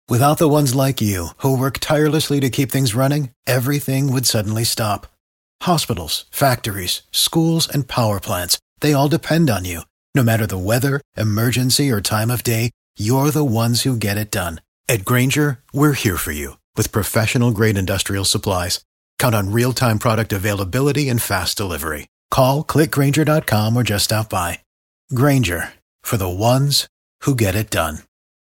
Without the ones like you, who work tirelessly to keep things running, everything would suddenly stop. Hospitals, factories, schools, and power plants, they all depend on you. No matter the weather, emergency, or time of day, you're the ones who get it done. At Grainger, we're here for you with professional-grade industrial supplies. Count on real-time product availability and fast delivery. Call, clickgrainger.com, or just stop by. Grainger, for the ones who get it done.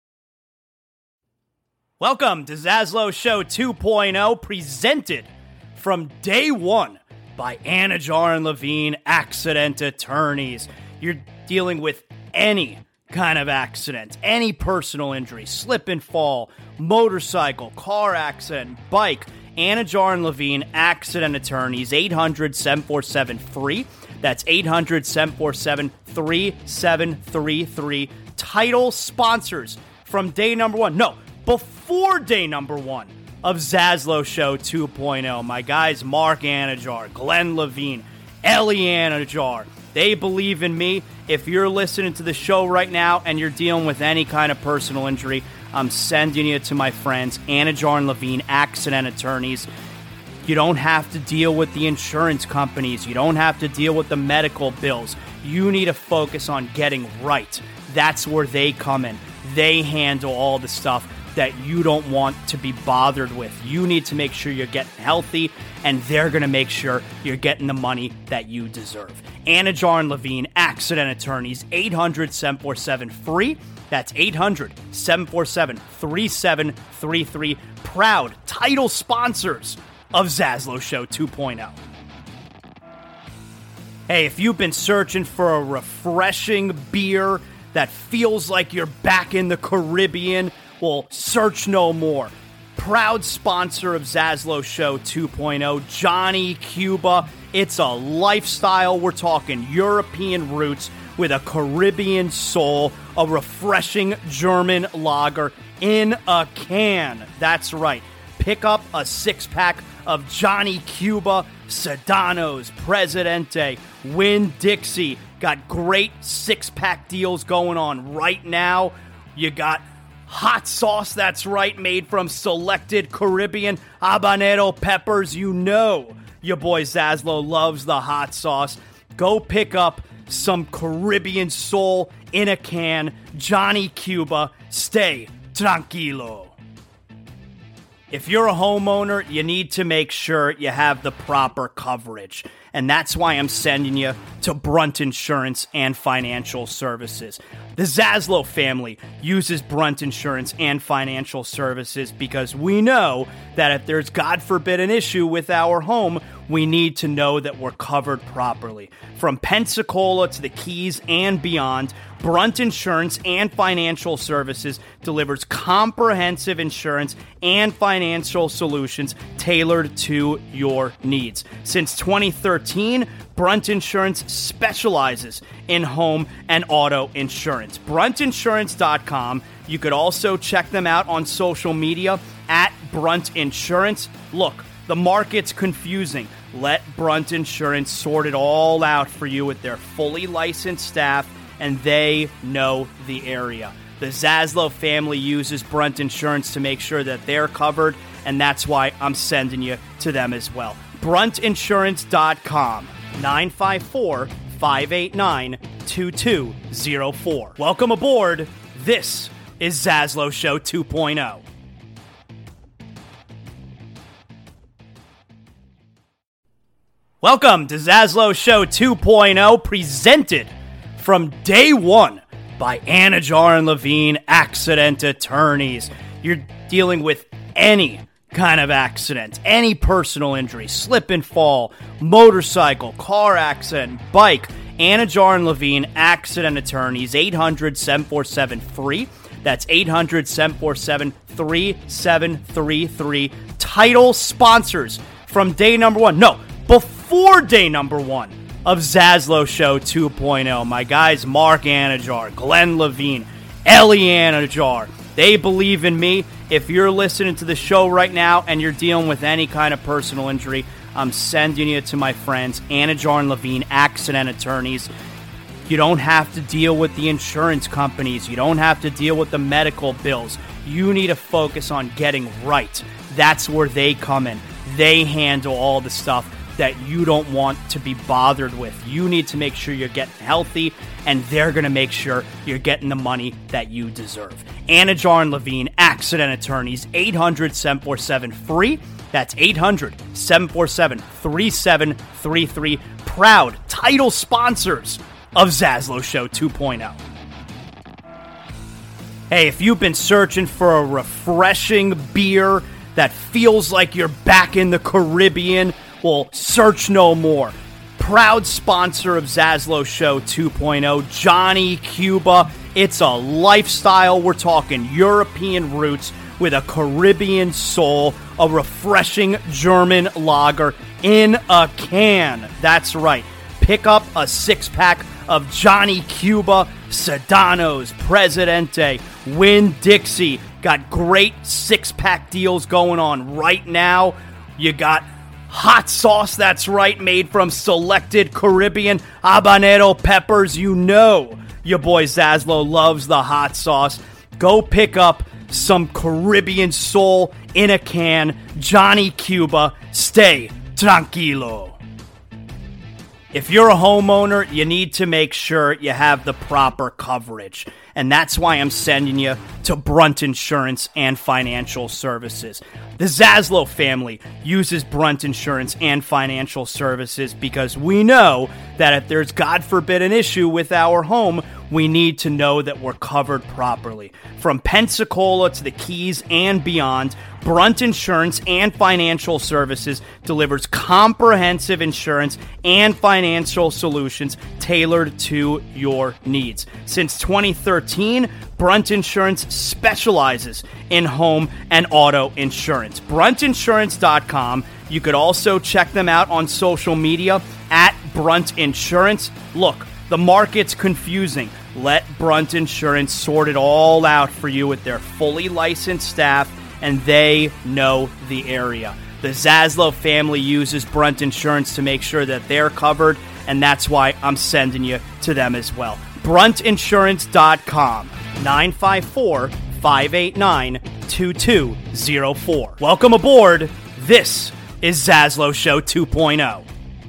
Welcome to Zaslow Show 2.0, presented from day one by Anajar and Levine Accident Attorneys. You're dealing with any kind of accident, any personal injury, slip and fall, motorcycle, car accident, bike. Anajar and Levine Accident Attorneys, 800-747-FREE. That's 800-747-3733. Title sponsors from day number one. No, before day number one of Zaslow Show 2.0. My guys, Mark Anajar, Glenn Levine, Ellie Anajar. They believe in me. If you're listening to the show right now and you're dealing with any kind of personal injury, I'm sending you to my friends, Anajar and Levine Accident Attorneys. You don't have to deal with the insurance companies. You don't have to deal with the medical bills. You need to focus on getting right. That's where they come in. They handle all the stuff that you don't want to be bothered with. You need to make sure you're getting healthy, and they're going to make sure you're getting the money that you deserve. Anajar and Levine Accident Attorneys, 800-747-FREE. That's 800-747-3733. Proud title sponsors of Zaslow Show 2.0. Hey, if you've been searching for a refreshing beer that feels like you're back in the Caribbean, well, search no more. Proud sponsor of Zaslow Show 2.0, Johnny Cuba. It's a lifestyle. We're talking European roots with a Caribbean soul, a refreshing German lager in a can. That's right. Pick up a six-pack of Johnny Cuba, Sedanos, Presidente, Winn-Dixie. Got great six-pack deals going on right now. You got hot sauce, that's right, made from selected Caribbean habanero peppers. You know your boy Zaslow loves the hot sauce. Go pick up some Caribbean soul in a can. Johnny Cuba, stay tranquilo. If you're a homeowner, you need to make sure you have the proper coverage. And that's why I'm sending you to Brunt Insurance and Financial Services. The Zaslow family uses Brunt Insurance and Financial Services because we know that if there's, God forbid, an issue with our home, we need to know that we're covered properly. From Pensacola to the Keys and beyond, Brunt Insurance and Financial Services delivers comprehensive insurance and financial solutions tailored to your needs. Since 2013, Brunt Insurance specializes in home and auto insurance. BruntInsurance.com. You could also check them out on social media at Brunt Insurance. Look, the market's confusing. Let Brunt Insurance sort it all out for you with their fully licensed staff, and they know the area. The Zaslow family uses Brunt Insurance to make sure that they're covered, and that's why I'm sending you to them as well. BruntInsurance.com, 954-589-2204. Welcome aboard. This is Zaslow Show 2.0. Welcome to Zaslow Show 2.0, presented from day one by Anajar and Levine Accident Attorneys. You're dealing with any kind of accident, any personal injury, slip and fall, motorcycle, car accident, bike. Anajar and Levine Accident Attorneys, 800-747-FREE. That's 800-747-3733. Title sponsors from day number one. No, before day number one of Zaslow Show 2.0. My guys, Mark Anajar, Glenn Levine, Ellie Anajar. They believe in me. If you're listening to the show right now and you're dealing with any kind of personal injury, I'm sending you to my friends, Anajar and Levine Accident Attorneys. You don't have to deal with the insurance companies. You don't have to deal with the medical bills. You need to focus on getting right. That's where they come in. They handle all the stuff that you don't want to be bothered with. You need to make sure you're getting healthy, and they're going to make sure you're getting the money that you deserve. Anajar and Levine, Accident Attorneys, 800-747-FREE. That's 800-747-3733. Proud title sponsors of Zaslow Show 2.0. Hey, if you've been searching for a refreshing beer that feels like you're back in the Caribbean, well, search no more. Proud sponsor of Zaslow Show 2.0, Johnny Cuba. It's a lifestyle. We're talking European roots with a Caribbean soul, a refreshing German lager in a can. That's right. Pick up a six-pack of Johnny Cuba, Sedanos, Presidente, Winn-Dixie. Got great six-pack deals going on right now. You got hot sauce, that's right, made from selected Caribbean habanero peppers. You know your boy Zaslow loves the hot sauce. Go pick up some Caribbean soul in a can. Johnny Cuba, stay tranquilo. If you're a homeowner, you need to make sure you have the proper coverage. And that's why I'm sending you to Brunt Insurance and Financial Services. The Zaslow family uses Brunt Insurance and Financial Services because we know that if there's, God forbid, an issue with our home, we need to know that we're covered properly. From Pensacola to the Keys and beyond, Brunt Insurance and Financial Services delivers comprehensive insurance and financial solutions tailored to your needs. Since 2013, Brunt Insurance specializes in home and auto insurance. BruntInsurance.com. You could also check them out on social media at Brunt Insurance. Look, the market's confusing. Let Brunt Insurance sort it all out for you with their fully licensed staff, and they know the area. The Zaslow family uses Brunt Insurance to make sure that they're covered, and that's why I'm sending you to them as well. BruntInsurance.com, 954-589-2204. Welcome aboard. This is Zaslow Show 2.0.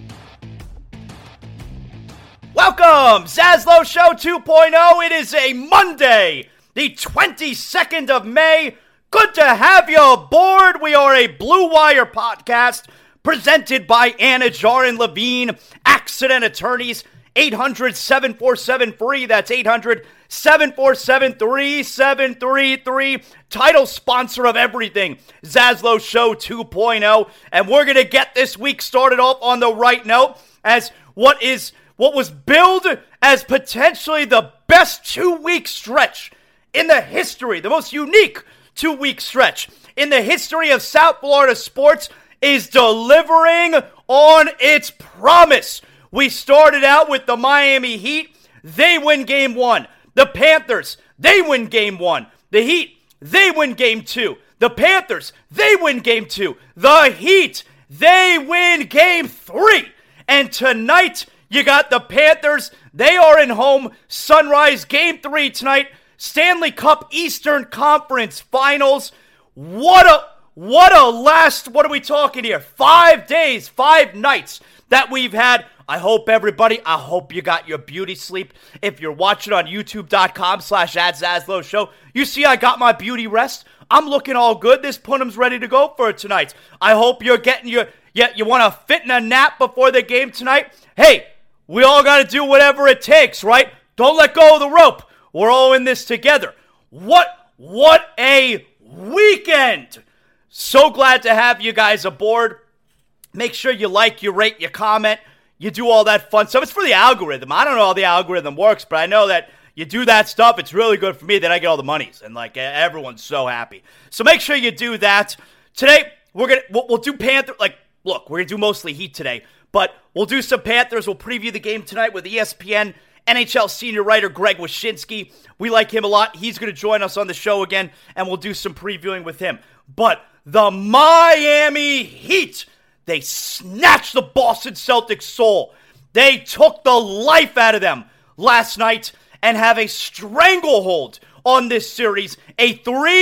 Welcome, Zaslow Show 2.0. It is a Monday, the 22nd of May. Good to have you aboard. We are a Blue Wire podcast presented by Anajar and Levine, Accident Attorneys, 800-747-FREE. That's 800-747-3733. Title sponsor of everything, Zaslow Show 2.0. And we're going to get this week started off on the right note as what was billed as potentially the best 2-week stretch in the history, the most unique 2-week stretch in the history of South Florida sports is delivering on its promise. We started out with the Miami Heat. They win game 1. The Panthers, they win game 1. The Heat, they win game 2. The Panthers, they win game 2. The Heat, they win game 3. And tonight, you got the Panthers. They are in home. Sunrise, game 3 tonight. Stanley Cup Eastern Conference Finals. What a last, what are we talking here? 5 days, 5 nights that we've had. I hope you got your beauty sleep. If you're watching on youtube.com/@Zaslow Show, you see I got my beauty rest. I'm looking all good. This punum's ready to go for tonight. I hope you're getting you want to fit in a nap before the game tonight. Hey, we all got to do whatever it takes, right? Don't let go of the rope. We're all in this together. What a weekend. So glad to have you guys aboard. Make sure you like, you rate, you comment, you do all that fun stuff. It's for the algorithm. I don't know how the algorithm works, but I know that you do that stuff. It's really good for me. Then I get all the monies, and everyone's so happy. So make sure you do that. Today we'll do Panther. Look, we're gonna do mostly Heat today, but we'll do some Panthers. We'll preview the game tonight with ESPN NHL senior writer Greg Wyshynski. We like him a lot. He's going to join us on the show again, and we'll do some previewing with him. But the Miami Heat, they snatched the Boston Celtics' soul. They took the life out of them last night and have a stranglehold on this series. A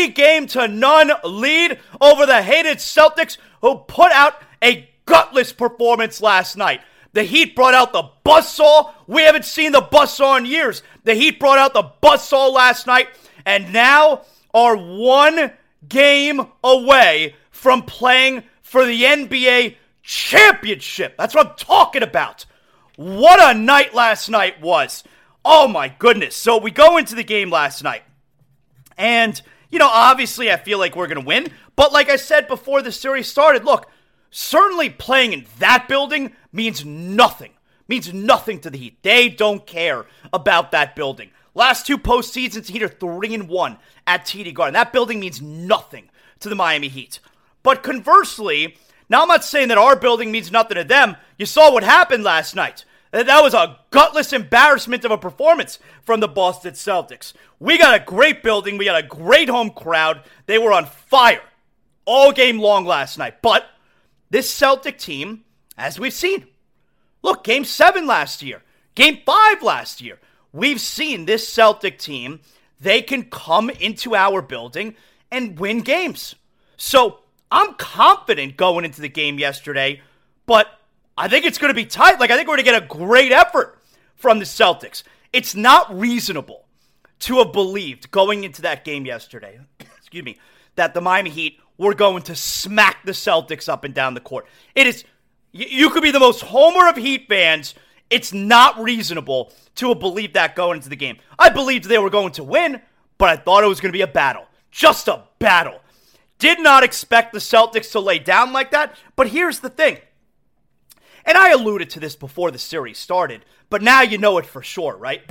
3-0 lead over the hated Celtics, who put out a gutless performance last night. The Heat brought out the buzzsaw. We haven't seen the buzzsaw in years. The Heat brought out the buzzsaw last night and now are 1 game away from playing for the NBA championship. That's what I'm talking about. What a night last night was. Oh my goodness. So we go into the game last night. And, obviously I feel like we're going to win. But like I said before the series started, look, certainly playing in that building means nothing. Means nothing to the Heat. They don't care about that building. Last 2 postseasons, Heat are 3-1 at TD Garden. That building means nothing to the Miami Heat. But conversely, now I'm not saying that our building means nothing to them. You saw what happened last night. That was a gutless embarrassment of a performance from the Boston Celtics. We got a great building. We got a great home crowd. They were on fire all game long last night. But this Celtic team, as we've seen, look, Game 7 last year, Game 5 last year, we've seen this Celtic team, they can come into our building and win games. So I'm confident going into the game yesterday, but I think it's going to be tight. I think we're going to get a great effort from the Celtics. It's not reasonable to have believed going into that game yesterday, that the Miami Heat were going to smack the Celtics up and down the court. It is, you could be the most homer of Heat fans. It's not reasonable to have believed that going into the game. I believed they were going to win, but I thought it was going to be a battle. Just a battle. Did not expect the Celtics to lay down like that, but here's the thing. And I alluded to this before the series started, but now you know it for sure, right?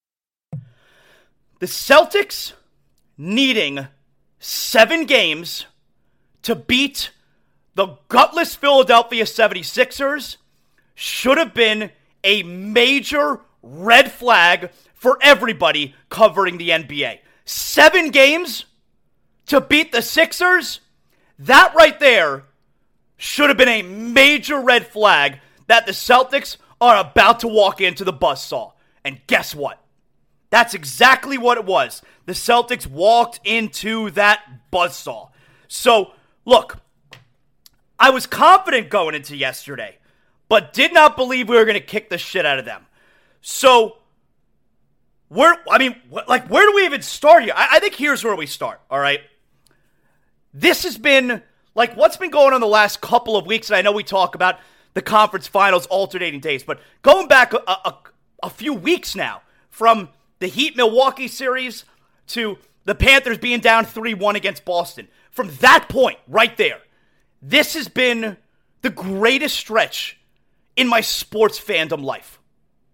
The Celtics needing 7 games to beat the gutless Philadelphia 76ers should have been a major red flag for everybody covering the NBA. 7 games to beat the Sixers? That right there should have been a major red flag that the Celtics are about to walk into the buzzsaw. And guess what? That's exactly what it was. The Celtics walked into that buzzsaw. So, look, I was confident going into yesterday, but did not believe we were going to kick the shit out of them. So, where do we even start here? I think here's where we start, all right? This has been, what's been going on the last couple of weeks, and I know we talk about the conference finals alternating days, but going back a few weeks now, from the Heat-Milwaukee series to the Panthers being down 3-1 against Boston, from that point right there, this has been the greatest stretch in my sports fandom life.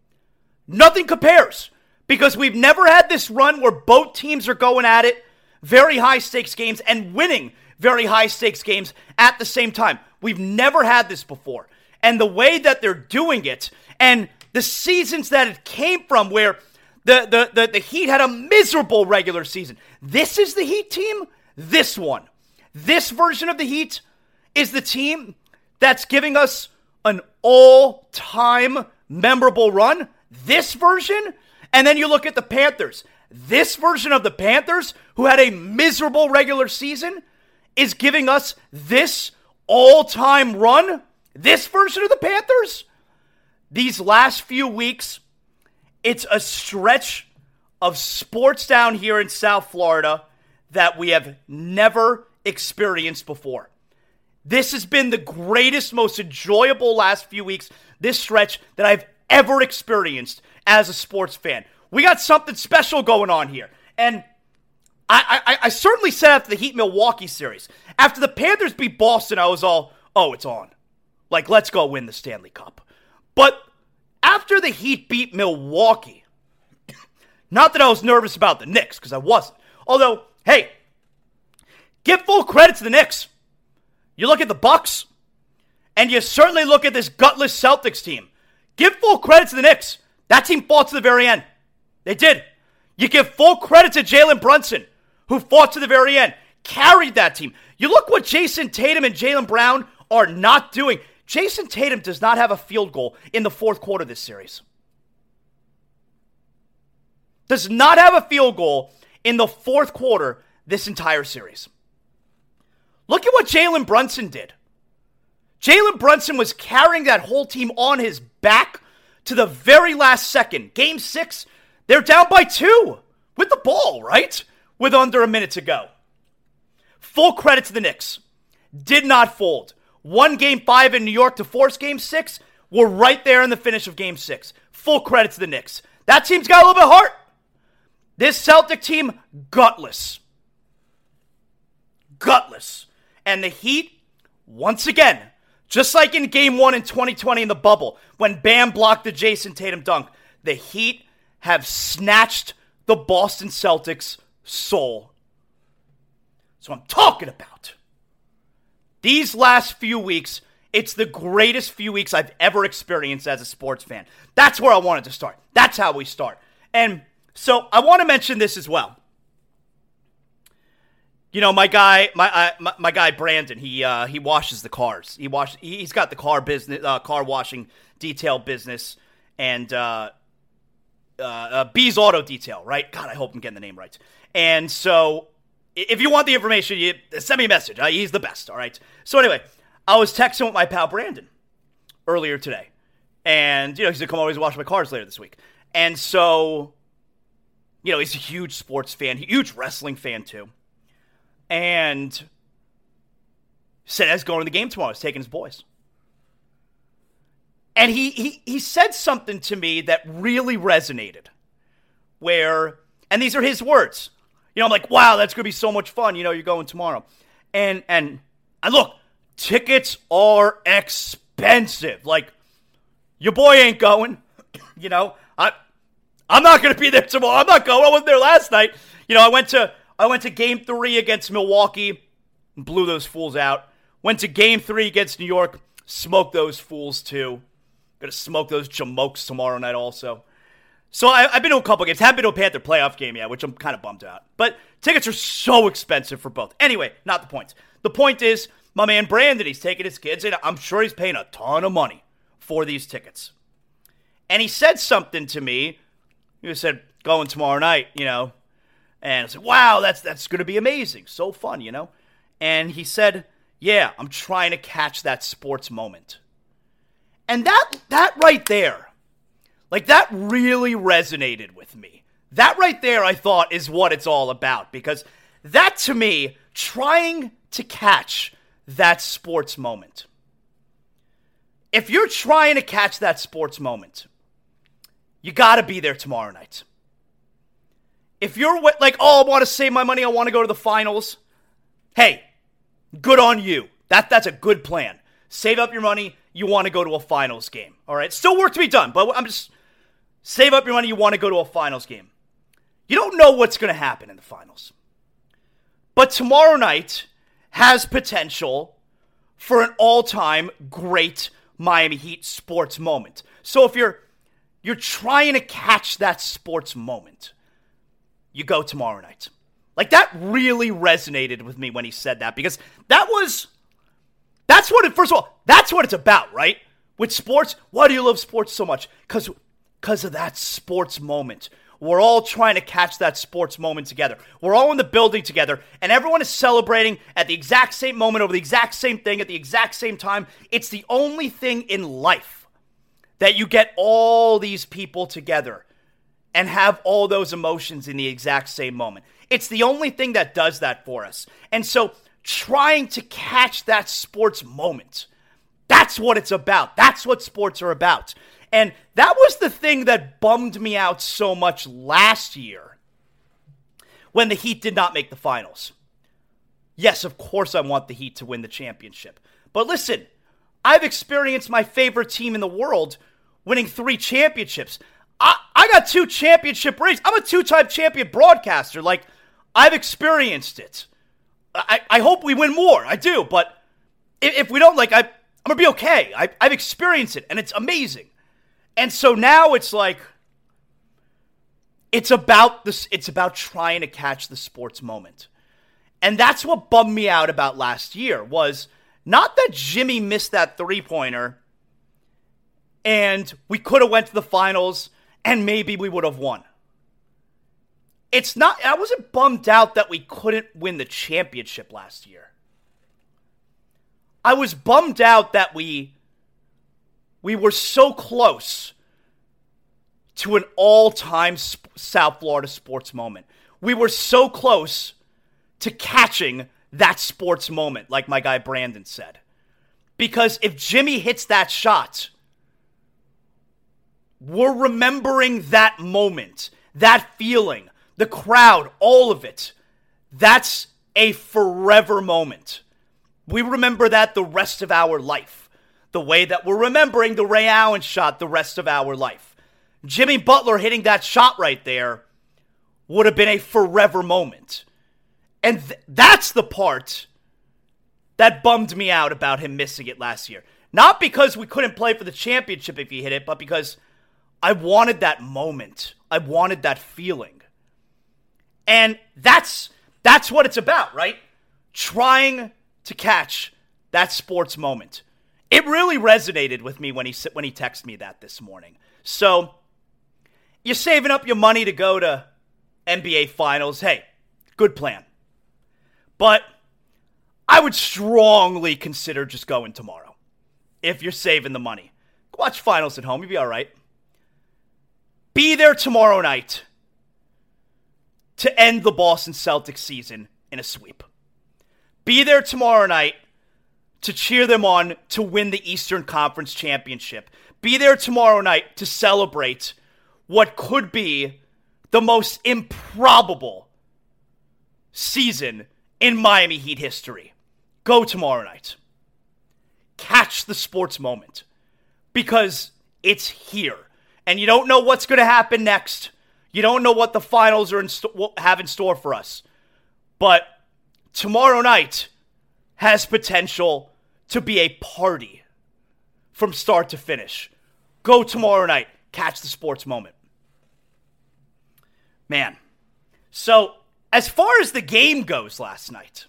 Nothing compares, because we've never had this run where both teams are going at it, very high-stakes games, and winning very high-stakes games at the same time. We've never had this before. And the way that they're doing it, and the seasons that it came from, where the Heat had a miserable regular season. This is the Heat team. This one. This version of the Heat is the team that's giving us an all-time memorable run. This version. And then you look at the Panthers. This version of the Panthers, who had a miserable regular season, is giving us this all-time run. This version of the Panthers. These last few weeks, it's a stretch of sports down here in South Florida that we have never experienced before. This has been the greatest, most enjoyable last few weeks, this stretch that I've ever experienced as a sports fan. We got something special going on here. And I certainly said after the Heat-Milwaukee series, after the Panthers beat Boston, I was all, oh, it's on. Let's go win the Stanley Cup. But after the Heat beat Milwaukee, not that I was nervous about the Knicks, because I wasn't. Although, hey, give full credit to the Knicks. You look at the Bucks, and you certainly look at this gutless Celtics team. Give full credit to the Knicks. That team fought to the very end. They did. You give full credit to Jalen Brunson, who fought to the very end, carried that team. You look what Jason Tatum and Jaylen Brown are not doing. Jason Tatum does not have a field goal in the fourth quarter of this series. Does not have a field goal in the fourth quarter this entire series. Look at what Jalen Brunson did. Jalen Brunson was carrying that whole team on his back to the very last second. Game 6, they're down by 2 with the ball, right? With under a minute to go. Full credit to the Knicks. Did not fold. Won Game 5 in New York to force Game 6. We're right there in the finish of Game 6. Full credit to the Knicks. That team's got a little bit of heart. This Celtic team, gutless. Gutless. And the Heat, once again, just like in Game 1 in 2020 in the bubble, when Bam blocked the Jason Tatum dunk, the Heat have snatched the Boston Celtics' soul. So I'm talking about. These last few weeks, it's the greatest few weeks I've ever experienced as a sports fan. That's where I wanted to start. That's how we start. And so I want to mention this as well. You know, my guy Brandon, he washes the cars. He's got the car business, car washing detail business, and B's Auto Detail, right? God, I hope I'm getting the name right. And so, if you want the information, you send me a message. He's the best, all right? So anyway, I was texting with my pal Brandon earlier today, and he's gonna come over and wash my cars later this week. And so, he's a huge sports fan, huge wrestling fan too. And said, "He's going to the game tomorrow. He's taking his boys." And he said something to me that really resonated. And these are his words. I'm like, wow, that's going to be so much fun. You're going tomorrow. And look, tickets are expensive. Like, your boy ain't going. I'm not going to be there tomorrow. I'm not going. I wasn't there last night. I went to Game 3 against Milwaukee and blew those fools out. Went to Game 3 against New York, smoked those fools too. Gonna smoke those jamokes tomorrow night also. So I've been to a couple games. Haven't been to a Panther playoff game yet, which I'm kind of bummed out. But tickets are so expensive for both. Anyway, not the point. The point is, my man Brandon, he's taking his kids, and I'm sure he's paying a ton of money for these tickets. And he said something to me. He said, going tomorrow night, And I said, wow, that's going to be amazing. So fun, And he said, yeah, I'm trying to catch that sports moment. And that right there, like that really resonated with me. That right there, I thought, is what it's all about. Because that, to me, trying to catch that sports moment. If you're trying to catch that sports moment, you got to be there tomorrow night. If you're like, I want to save my money, I want to go to the finals. Hey, good on you. That's a good plan. Save up your money. You want to go to a finals game. All right. Still work to be done, but I'm just save up your money. You want to go to a finals game. You don't know what's going to happen in the finals. But tomorrow night has potential for an all-time great Miami Heat sports moment. So if you're trying to catch that sports moment, you go tomorrow night. Like, that really resonated with me when he said that, because that's what it's about, right? With sports, why do you love sports so much? Because of that sports moment. We're all trying to catch that sports moment together. We're all in the building together, and everyone is celebrating at the exact same moment over the exact same thing at the exact same time. It's the only thing in life that you get all these people together and have all those emotions in the exact same moment. It's the only thing that does that for us. And so trying to catch that sports moment, that's what it's about. That's what sports are about. And that was the thing that bummed me out so much last year when the Heat did not make the finals. Yes, of course I want the Heat to win the championship. But listen, I've experienced my favorite team in the world winning 3 championships. I got 2 championship rings. I'm a 2-time champion broadcaster. Like, I've experienced it. I hope we win more. I do. But if we don't, I'm going to be okay. I've experienced it, and it's amazing. And so now it's like, it's about this. It's about trying to catch the sports moment. And that's what bummed me out about last year, was not that Jimmy missed that 3-pointer and we could have went to the finals and maybe we would have won. I wasn't bummed out that we couldn't win the championship last year. I was bummed out that we were so close to an all-time South Florida sports moment. We were so close to catching that sports moment, like my guy Brandon said. Because if Jimmy hits that shot, we're remembering that moment, that feeling, the crowd, all of it. That's a forever moment. We remember that the rest of our life. The way that we're remembering the Ray Allen shot the rest of our life. Jimmy Butler hitting that shot right there would have been a forever moment. And that's the part that bummed me out about him missing it last year. Not because we couldn't play for the championship if he hit it, but because I wanted that moment. I wanted that feeling. And that's what it's about, right? Trying to catch that sports moment. It really resonated with me when he texted me that this morning. So, you're saving up your money to go to NBA Finals. Hey, good plan. But I would strongly consider just going tomorrow. If you're saving the money. Watch Finals at home. You'll be all right. Be there tomorrow night to end the Boston Celtics season in a sweep. Be there tomorrow night to cheer them on to win the Eastern Conference Championship. Be there tomorrow night to celebrate what could be the most improbable season in Miami Heat history. Go tomorrow night. Catch the sports moment. Because it's here. And you don't know what's going to happen next. You don't know what the finals have in store for us. But tomorrow night has potential to be a party from start to finish. Go tomorrow night. Catch the sports moment. Man. So, as far as the game goes last night,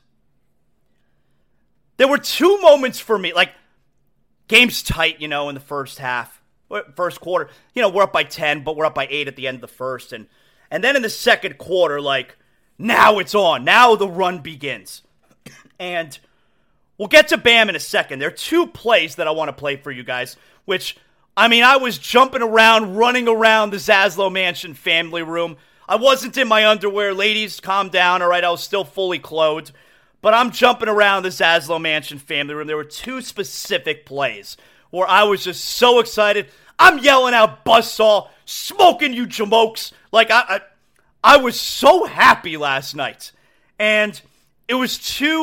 there were two moments for me. Like, game's tight, in the first half. First quarter. We're up by 10, but we're up by 8 at the end of the first. And then in the second quarter, now it's on. Now the run begins. And we'll get to Bam in a second. There are two plays that I want to play for you guys, which, I was jumping around, running around the Zaslow Mansion family room. I wasn't in my underwear. Ladies, calm down, all right? I was still fully clothed. But I'm jumping around the Zaslow Mansion family room. There were two specific plays where I was just so excited. I'm yelling out Buzzsaw, smoking you jamokes. I was so happy last night. And it was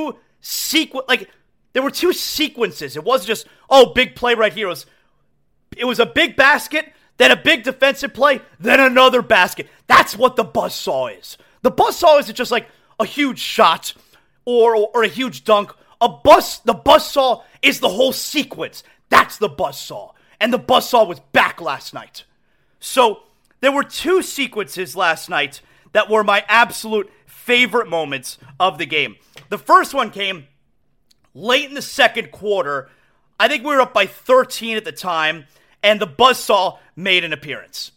there were two sequences. It wasn't just, big play right here. It was a big basket, then a big defensive play, then another basket. That's what the Buzzsaw is. The Buzzsaw isn't just like a huge shot or a huge dunk. The Buzzsaw is the whole sequence. That's the Buzzsaw. And the Buzzsaw was back last night. So there were two sequences last night that were my absolute favorite moments of the game. The first one came late in the second quarter. I think we were up by 13 at the time, and the Buzzsaw made an appearance.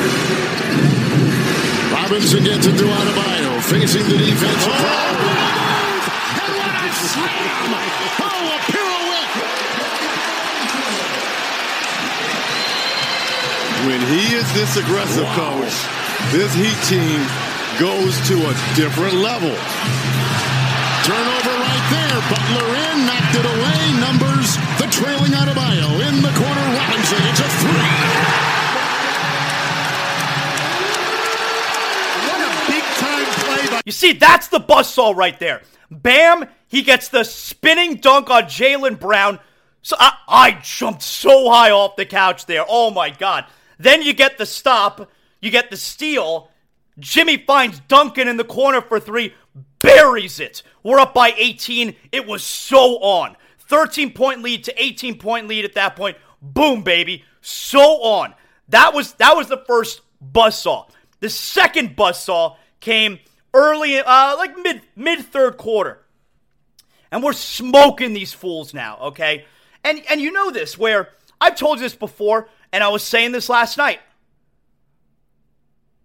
Robinson gets it to Adebayo, facing the defense. And what a slam! A pirouette! When he is this aggressive, Coach, this Heat team goes to a different level. Turnover right there. Butler in, knocked it away. Numbers, the trailing Adebayo in the corner. Robinson, it's a three. What a big-time play by... You see, that's the Buzzsaw right there. Bam, he gets the spinning dunk on Jaylen Brown. So I jumped so high off the couch there. Oh, my God. Then you get the stop. You get the steal. Jimmy finds Duncan in the corner for three. Buries it. We're up by 18. It was so on. 13-point lead to 18-point lead at that point. Boom, baby. So on. That was the first Buzzsaw. The second Buzzsaw came early, mid third quarter. And we're smoking these fools now, okay? And you know this, where I've told you this before, and I was saying this last night.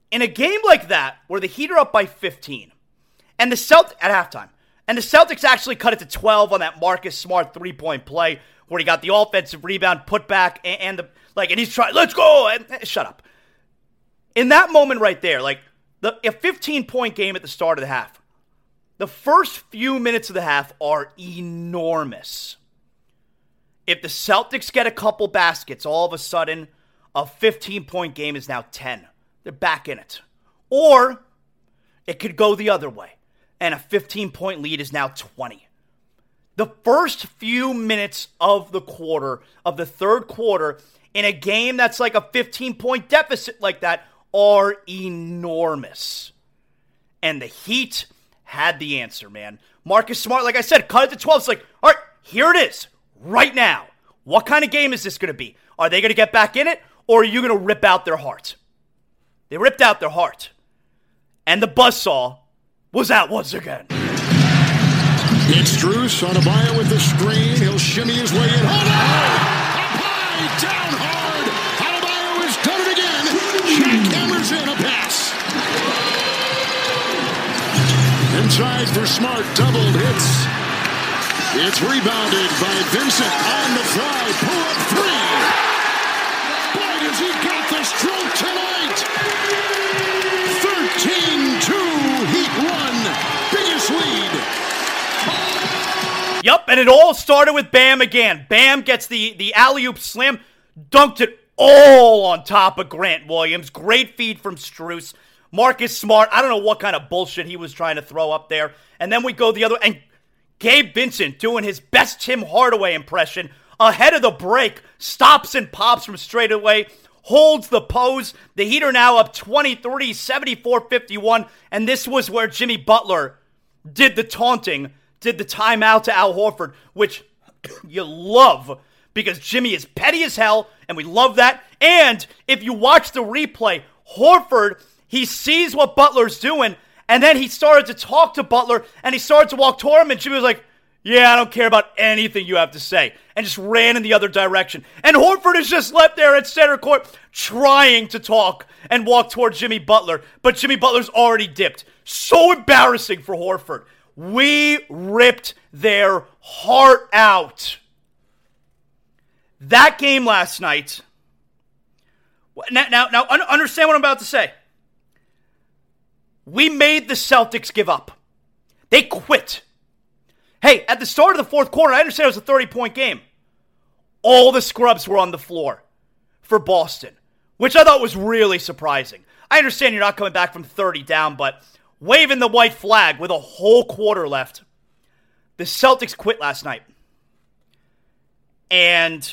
In a game like that, where the Heat are up by 15, and at halftime, and the Celtics actually cut it to 12 on that Marcus Smart three-point play, where he got the offensive rebound, put back, and he's trying, let's go, and shut up. In that moment right there, a 15-point game at the start of the half, the first few minutes of the half are enormous. If the Celtics get a couple baskets, all of a sudden, a 15-point game is now 10. They're back in it. Or it could go the other way, and a 15-point lead is now 20. The first few minutes of the third quarter, in a game that's like a 15-point deficit like that, are enormous. And the Heat had the answer, man. Marcus Smart, like I said, cut it to 12. It's like, all right, here it is, right now. What kind of game is this going to be? Are they going to get back in it, or are you going to rip out their heart? They ripped out their heart. And the buzzsaw was out once again. It's Strus on Adebayo with the screen. He'll shimmy his way in. Hold on! Up high, down hard. Adebayo has done it again. Jackhammers in a pass. Inside for Smart, doubled hits. It's rebounded by Vincent on the fly. Pull up three. Boy, does he got the stroke tonight. 13-2, Heat won. Biggest lead. Yup, and it all started with Bam again. Bam gets the alley-oop slam, dunked it all on top of Grant Williams. Great feed from Strus. Marcus Smart, I don't know what kind of bullshit he was trying to throw up there. And then we go the other way, and Gabe Vincent doing his best Tim Hardaway impression ahead of the break, stops and pops from straight away, holds the pose. The Heat are now up 23, 74-51, and this was where Jimmy Butler did the taunting, did the timeout to Al Horford, which you love because Jimmy is petty as hell, and we love that. And if you watch the replay, Horford, he sees what Butler's doing, and then he started to talk to Butler, and he started to walk toward him, and Jimmy was like, yeah, I don't care about anything you have to say, and just ran in the other direction. And Horford is just left there at center court trying to talk and walk toward Jimmy Butler, but Jimmy Butler's already dipped. So embarrassing for Horford. We ripped their heart out. That game last night, now understand what I'm about to say. We made the Celtics give up. They quit. Hey, at the start of the fourth quarter, I understand it was a 30-point game. All the scrubs were on the floor for Boston, which I thought was really surprising. I understand you're not coming back from 30 down, but waving the white flag with a whole quarter left. The Celtics quit last night. And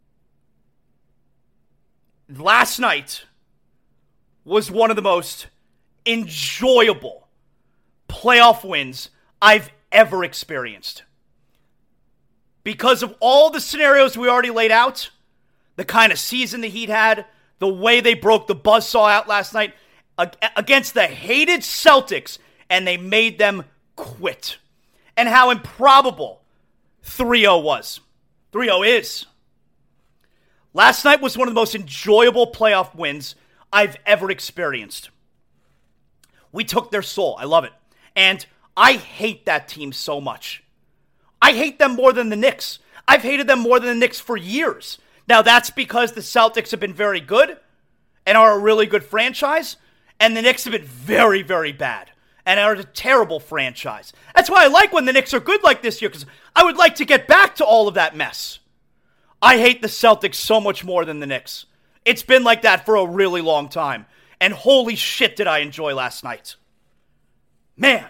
last night was one of the most enjoyable playoff wins I've ever experienced. Because of all the scenarios we already laid out, the kind of season the Heat had, the way they broke the buzzsaw out last night against the hated Celtics, and they made them quit. And how improbable 3-0 was. 3-0 is. Last night was one of the most enjoyable playoff wins I've ever experienced. We took their soul. I love it. And I hate that team so much. I hate them more than the Knicks. I've hated them more than the Knicks for years. Now, that's because the Celtics have been very good and are a really good franchise, and the Knicks have been very, very bad and are a terrible franchise. That's why I like when the Knicks are good like this year, because I would like to get back to all of that mess. I hate the Celtics so much more than the Knicks. It's been like that for a really long time. And holy shit did I enjoy last night. Man.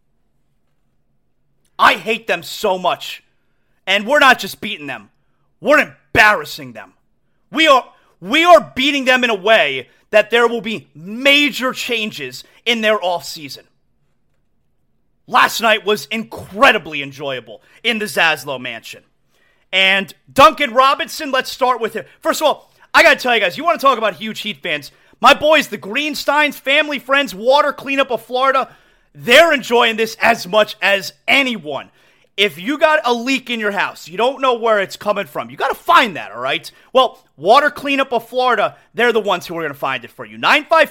I hate them so much. And we're not just beating them. We're embarrassing them. We are beating them in a way that there will be major changes in their offseason. Last night was incredibly enjoyable in the Zaslow Mansion. And Duncan Robinson, let's start with him. First of all, I got to tell you guys, you want to talk about huge Heat fans. My boys, the Greensteins, family, friends, water cleanup of Florida, they're enjoying this as much as anyone. If you got a leak in your house, you don't know where it's coming from, you got to find that, all right? Well, Water Cleanup of Florida, they're the ones who are going to find it for you.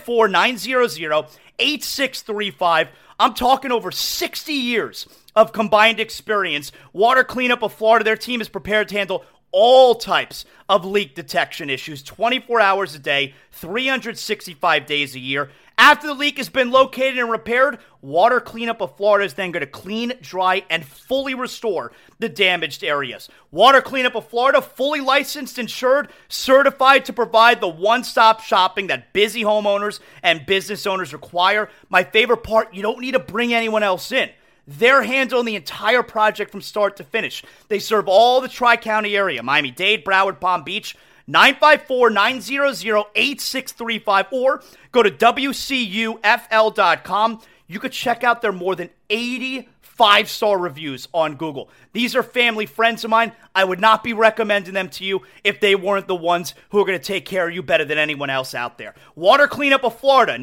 954-900-8635. I'm talking over 60 years of combined experience. Water Cleanup of Florida, their team is prepared to handle all types of leak detection issues, 24 hours a day, 365 days a year. After the leak has been located and repaired, Water Cleanup of Florida is then going to clean, dry, and fully restore the damaged areas. Water Cleanup of Florida, fully licensed, insured, certified to provide the one-stop shopping that busy homeowners and business owners require. My favorite part, you don't need to bring anyone else in. They're handling the entire project from start to finish. They serve all the Tri-County area, Miami-Dade, Broward, Palm Beach. 954-900-8635 or go to WCUFL.com. You could check out their more than 80 5-star reviews on Google. These are family friends of mine. I would not be recommending them to you if they weren't the ones who are going to take care of you better than anyone else out there. Water Cleanup of Florida,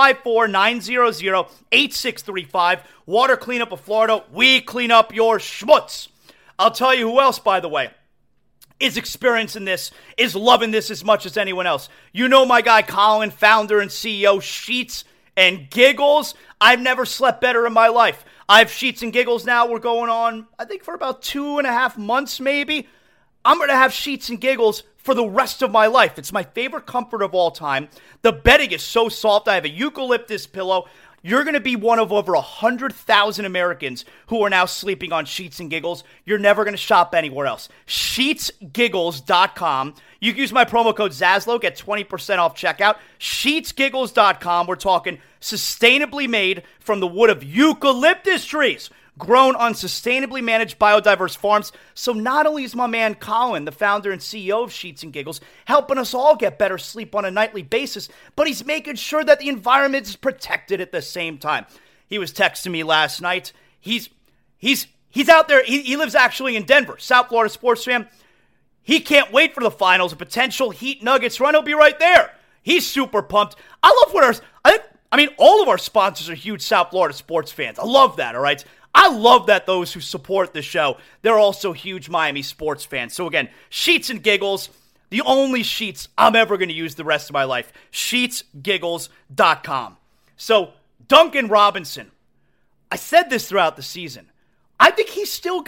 954-900-8635. Water Cleanup of Florida, we clean up your schmutz. I'll tell you who else, by the way, is experiencing this, is loving this as much as anyone else. You know my guy Colin, founder and CEO, Sheets and Giggles. I've never slept better in my life. I have Sheets and Giggles now. We're going on, I think, for about 2.5 months maybe. I'm going to have Sheets and Giggles for the rest of my life. It's my favorite comfort of all time. The bedding is so soft. I have a eucalyptus pillow. You're going to be one of over 100,000 Americans who are now sleeping on Sheets and Giggles. You're never going to shop anywhere else. SheetsGiggles.com. You can use my promo code Zaslow, get 20% off checkout. SheetsGiggles.com. We're talking sustainably made from the wood of eucalyptus trees, grown on sustainably managed biodiverse farms. So not only is my man Colin, the founder and CEO of Sheets and Giggles, helping us all get better sleep on a nightly basis, but he's making sure that the environment is protected at the same time. He was texting me last night. He's out there. He lives actually in Denver, South Florida sports fan. He can't wait for the finals, a potential Heat Nuggets run. He'll be right there. He's super pumped. I love what all of our sponsors are huge South Florida sports fans. I love that, all right? I love that those who support the show, they're also huge Miami sports fans. So again, Sheets and Giggles, the only sheets I'm ever going to use the rest of my life. SheetsGiggles.com. So Duncan Robinson, I said this throughout the season. I think he still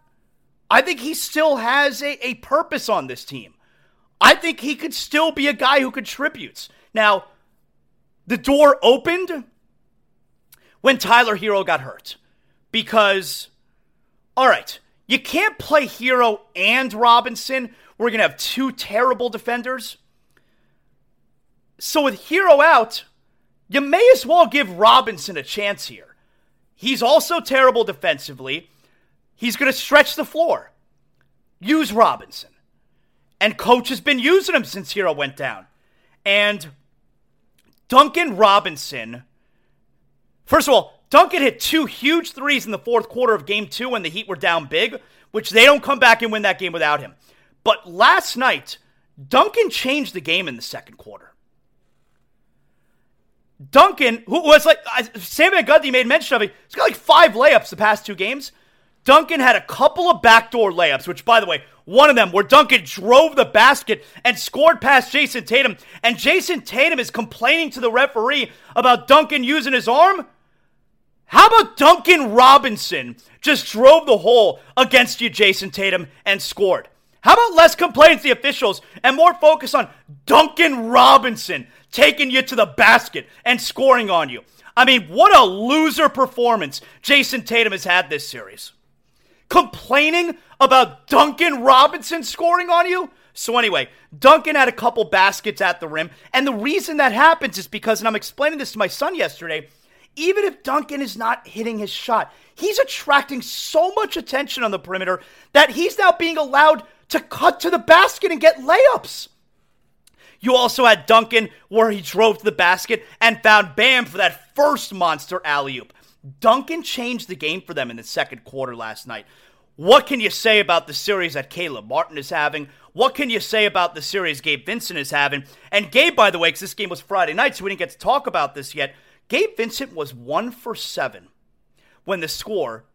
has a purpose on this team. I think he could still be a guy who contributes. Now, the door opened when Tyler Hero got hurt. Because, all right, you can't play Hero and Robinson. We're going to have two terrible defenders. So with Hero out, you may as well give Robinson a chance here. He's also terrible defensively. He's going to stretch the floor. Use Robinson. And coach has been using him since Hero went down. And Duncan Robinson, first of all, Duncan hit 2 huge threes in the fourth quarter of Game 2 when the Heat were down big, which they don't come back and win that game without him. But last night, Duncan changed the game in the second quarter. Duncan, who was like, Sam Van Gundy made mention of it, he's got like 5 layups the past 2 games. Duncan had a couple of backdoor layups, which, by the way, one of them where Duncan drove the basket and scored past Jason Tatum, and Jason Tatum is complaining to the referee about Duncan using his arm. How about Duncan Robinson just drove the hole against you, Jason Tatum, and scored? How about less complaints to the officials and more focus on Duncan Robinson taking you to the basket and scoring on you? I mean, what a loser performance Jason Tatum has had this series. Complaining about Duncan Robinson scoring on you? So anyway, Duncan had a couple baskets at the rim, and the reason that happens is because, and I'm explaining this to my son yesterday, even if Duncan is not hitting his shot, he's attracting so much attention on the perimeter that he's now being allowed to cut to the basket and get layups. You also had Duncan where he drove to the basket and found Bam for that first monster alley-oop. Duncan changed the game for them in the second quarter last night. What can you say about the series that Caleb Martin is having? What can you say about the series Gabe Vincent is having? And Gabe, by the way, because this game was Friday night, so we didn't get to talk about this yet, Gabe Vincent was 1 for 7 when the score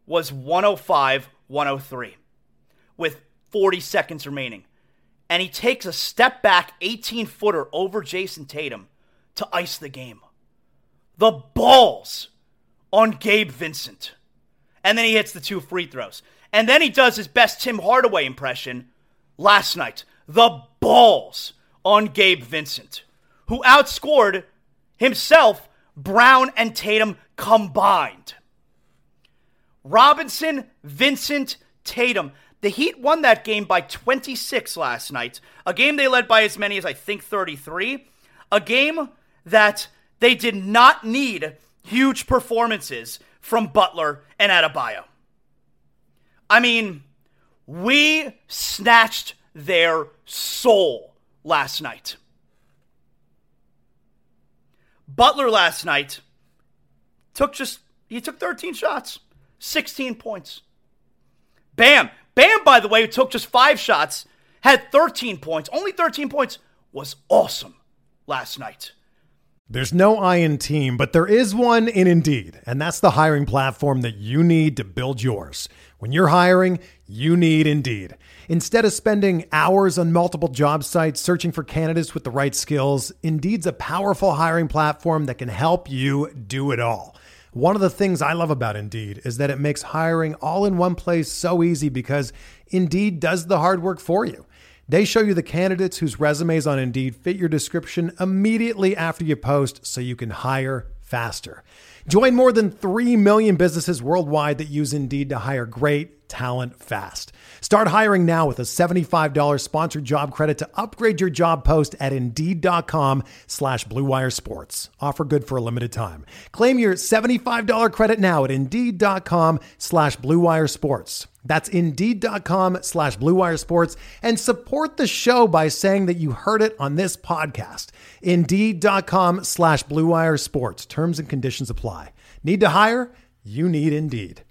was 105-103 with 40 seconds remaining. And he takes a step back 18-footer over Jason Tatum to ice the game. The balls on Gabe Vincent. And then he hits the 2 free throws. And then he does his best Tim Hardaway impression last night. The balls on Gabe Vincent, who outscored himself, Brown, and Tatum combined. Robinson, Vincent, Tatum. The Heat won that game by 26 last night. A game they led by as many as, I think, 33. A game that they did not need huge performances from Butler and Adebayo. I mean, we snatched their soul last night. Butler last night took 13 shots, 16 points. Bam, by the way, who took just 5 shots, had 13 points. Only 13 points, was awesome last night. There's no I in team, but there is one in Indeed, and that's the hiring platform that you need to build yours. When you're hiring, you need Indeed. Instead of spending hours on multiple job sites searching for candidates with the right skills, Indeed's a powerful hiring platform that can help you do it all. One of the things I love about Indeed is that it makes hiring all in one place so easy because Indeed does the hard work for you. They show you the candidates whose resumes on Indeed fit your description immediately after you post so you can hire faster. Join more than 3 million businesses worldwide that use Indeed to hire great talent fast. Start hiring now with a $75 sponsored job credit to upgrade your job post at Indeed.com/Blue Wire Sports. Offer good for a limited time. Claim your $75 credit now at Indeed.com/Blue Wire Sports. That's Indeed.com/Blue Wire Sports, and support the show by saying that you heard it on this podcast. Indeed.com/Blue Wire Sports. Terms and conditions apply. Need to hire? You need Indeed.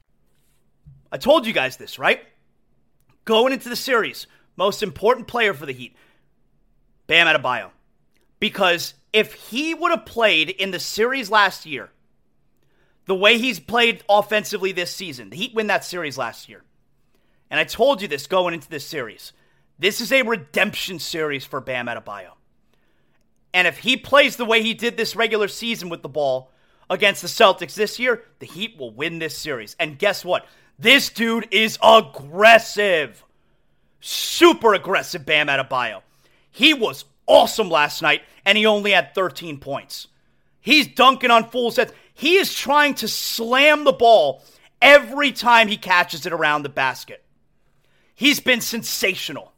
I told you guys this, right? Going into the series, most important player for the Heat, Bam Adebayo. Because if he would have played in the series last year, the way he's played offensively this season, the Heat win that series last year. And I told you this going into this series. This is a redemption series for Bam Adebayo. And if he plays the way he did this regular season with the ball against the Celtics this year, the Heat will win this series. And guess what? This dude is aggressive. Super aggressive, Bam Adebayo. He was awesome last night, and he only had 13 points. He's dunking on full sets. He is trying to slam the ball every time he catches it around the basket. He's been sensational.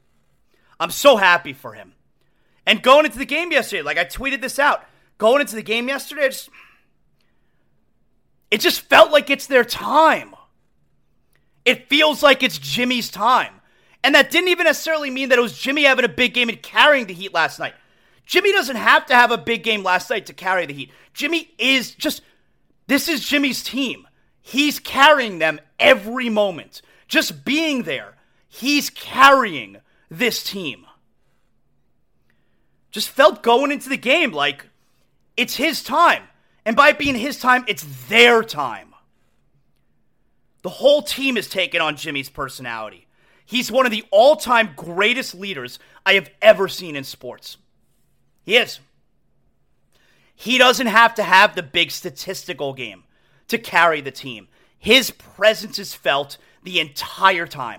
I'm so happy for him. And going into the game yesterday, like I tweeted this out, going into the game yesterday, it just felt like it's their time. It feels like it's Jimmy's time. And that didn't even necessarily mean that it was Jimmy having a big game and carrying the Heat last night. Jimmy doesn't have to have a big game last night to carry the Heat. This is Jimmy's team. He's carrying them every moment. Just being there, he's carrying this team. Just felt going into the game like it's his time. And by it being his time, it's their time. The whole team is taking on Jimmy's personality. He's one of the all-time greatest leaders I have ever seen in sports. He is. He doesn't have to have the big statistical game to carry the team. His presence is felt the entire time.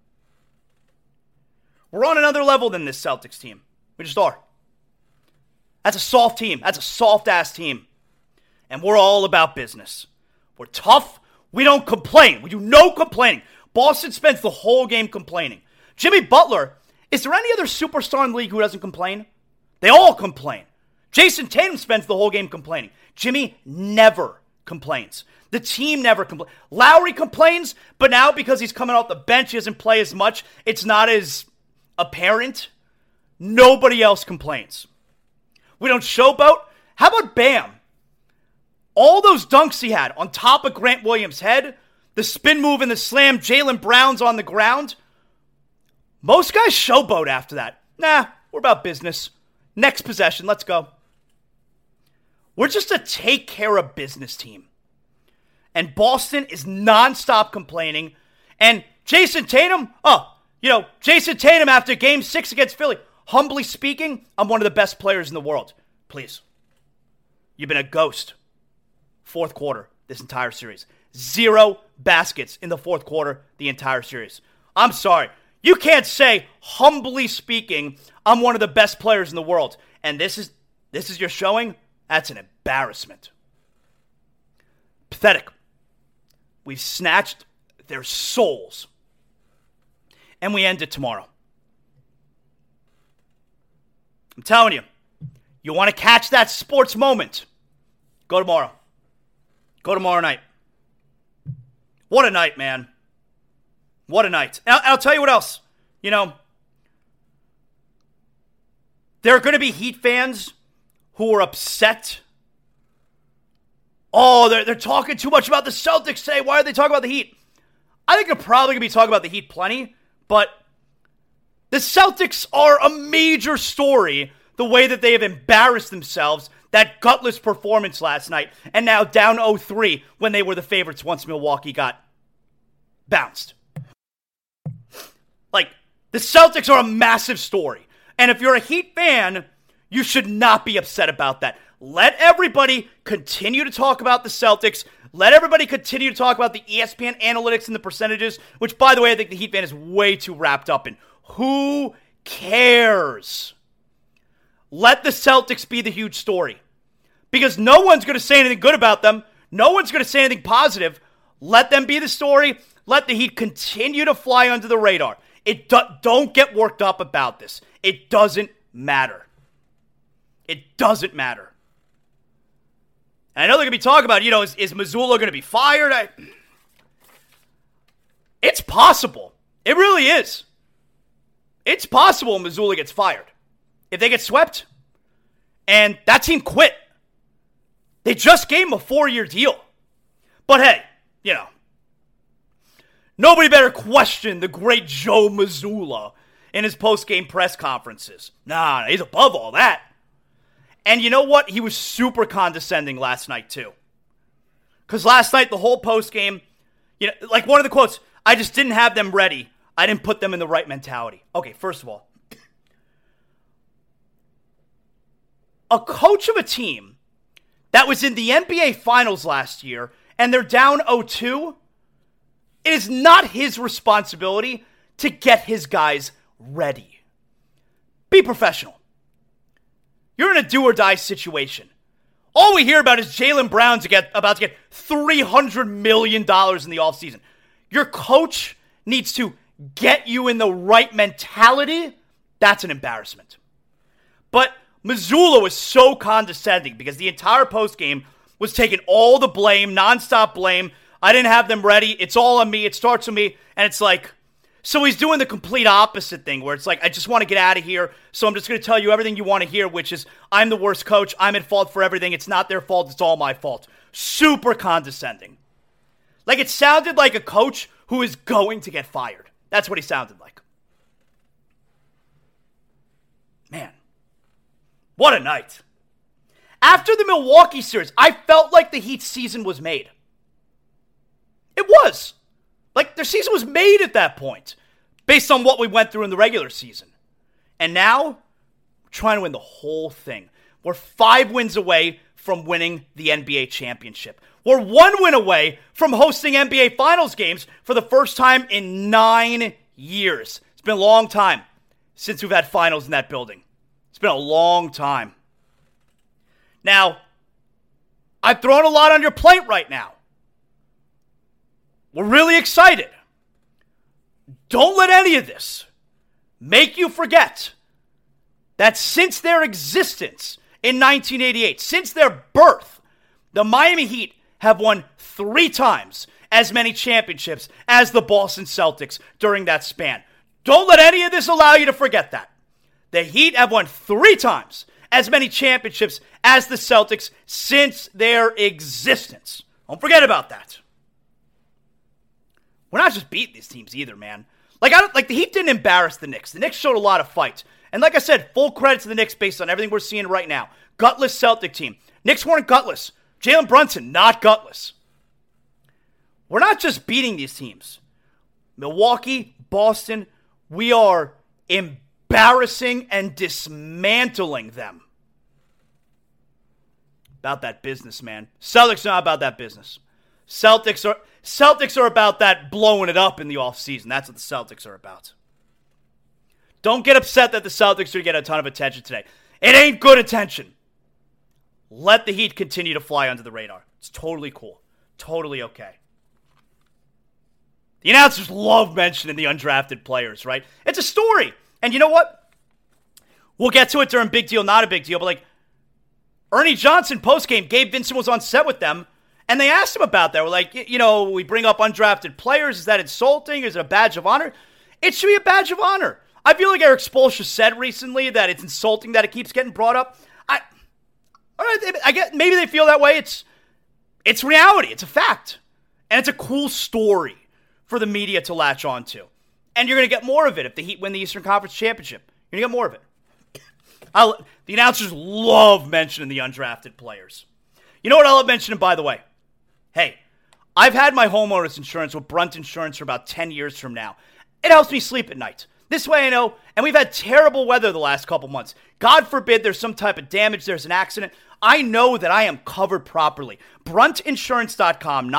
We're on another level than this Celtics team. We just are. That's a soft team. That's a soft-ass team. And we're all about business. We're tough. We don't complain. We do no complaining. Boston spends the whole game complaining. Jimmy Butler, is there any other superstar in the league who doesn't complain? They all complain. Jason Tatum spends the whole game complaining. Jimmy never complains. The team never complains. Lowry complains, but now because he's coming off the bench, he doesn't play as much, it's not as apparent. Nobody else complains. We don't showboat. How about Bam? All those dunks he had on top of Grant Williams' head, the spin move and the slam, Jaylen Brown's on the ground. Most guys showboat after that. Nah, we're about business. Next possession, let's go. We're just a take care of business team. And Boston is nonstop complaining. And Jason Tatum, Jason Tatum after Game 6 against Philly, humbly speaking, I'm one of the best players in the world. Please. You've been a ghost. Fourth quarter, this entire series. 0 baskets in the fourth quarter, the entire series. I'm sorry. You can't say, humbly speaking, I'm one of the best players in the world. And this is your showing? That's an embarrassment. Pathetic. We've snatched their souls. And we end it tomorrow. I'm telling you, you want to catch that sports moment, go tomorrow. Go tomorrow night. What a night, man. What a night. And I'll tell you what else. There are going to be Heat fans who are upset. Oh, they're talking too much about the Celtics today. Why are they talking about the Heat? I think they're probably going to be talking about the Heat plenty, but the Celtics are a major story the way that they have embarrassed themselves, that gutless performance last night, and now down 0-3 when they were the favorites once Milwaukee got bounced. The Celtics are a massive story. And if you're a Heat fan, you should not be upset about that. Let everybody continue to talk about the Celtics. Let everybody continue to talk about the ESPN analytics and the percentages, which, by the way, I think the Heat fan is way too wrapped up in. Who cares? Let the Celtics be the huge story. Because no one's going to say anything good about them. No one's going to say anything positive. Let them be the story. Let the Heat continue to fly under the radar. Don't get worked up about this. It doesn't matter. It doesn't matter. And I know they're going to be talking about, is Mazzulla going to be fired? It's possible. It really is. It's possible Mazzulla gets fired. If they get swept and that team quit, they just gave him a 4-year deal. But hey, nobody better question the great Joe Mazzulla in his post-game press conferences. Nah, he's above all that. And you know what? He was super condescending last night, too. Because last night, the whole post-game, one of the quotes, I just didn't have them ready. I didn't put them in the right mentality. Okay, first of all, a coach of a team that was in the NBA Finals last year, and they're down 0-2, it is not his responsibility to get his guys ready. Be professional. You're in a do-or-die situation. All we hear about is Jaylen Brown's about to get $300 million in the offseason. Your coach needs to get you in the right mentality. That's an embarrassment. But Mazzulla was so condescending because the entire postgame was taking all the blame, nonstop blame. I didn't have them ready. It's all on me. It starts with me. And it's so he's doing the complete opposite thing where it's I just want to get out of here. So I'm just going to tell you everything you want to hear, which is I'm the worst coach. I'm at fault for everything. It's not their fault. It's all my fault. Super condescending. It sounded like a coach who is going to get fired. That's what he sounded like. Man, what a night. After the Milwaukee series, I felt like the Heat season was made. It was. Their season was made at that point, based on what we went through in the regular season. And now, we're trying to win the whole thing. We're 5 wins away from winning the NBA championship. We're 1 win away from hosting NBA Finals games for the first time in 9 years. It's been a long time since we've had finals in that building. It's been a long time. Now, I've thrown a lot on your plate right now. We're really excited. Don't let any of this make you forget that since their existence in 1988, since their birth, the Miami Heat have won 3 times as many championships as the Boston Celtics during that span. Don't let any of this allow you to forget that. The Heat have won 3 times as many championships as the Celtics since their existence. Don't forget about that. We're not just beating these teams either, man. The Heat didn't embarrass the Knicks. The Knicks showed a lot of fight. And like I said, full credit to the Knicks based on everything we're seeing right now. Gutless Celtic team. Knicks weren't gutless. Jalen Brunson, not gutless. we're not just beating these teams. Milwaukee, Boston, we are embarrassing and dismantling them. About that business, man. Celtics are not about that business. Celtics are about that blowing it up in the offseason. That's what the Celtics are about. Don't get upset that the Celtics are getting a ton of attention today. It ain't good attention. Let the Heat continue to fly under the radar. It's totally cool. Totally okay. The announcers love mentioning the undrafted players, right? It's a story. And you know what? We'll get to it during Big Deal, Not a Big Deal, but like Ernie Johnson postgame, Gabe Vincent was on set with them, and they asked him about that. We're like, we bring up undrafted players. Is that insulting? Is it a badge of honor? It should be a badge of honor. I feel like Eric Spoelstra said recently that it's insulting that it keeps getting brought up. I get maybe they feel that way. It's reality. It's a fact. And it's a cool story for the media to latch on to. And you're going to get more of it if the Heat win the Eastern Conference Championship. You're going to get more of it. The announcers love mentioning the undrafted players. You know what I love mentioning, by the way? Hey, I've had my homeowner's insurance with Brunt Insurance for about 10 years from now. It helps me sleep at night. This way I know, and we've had terrible weather the last couple months. God forbid there's some type of damage, there's an accident. I know that I am covered properly. Bruntinsurance.com,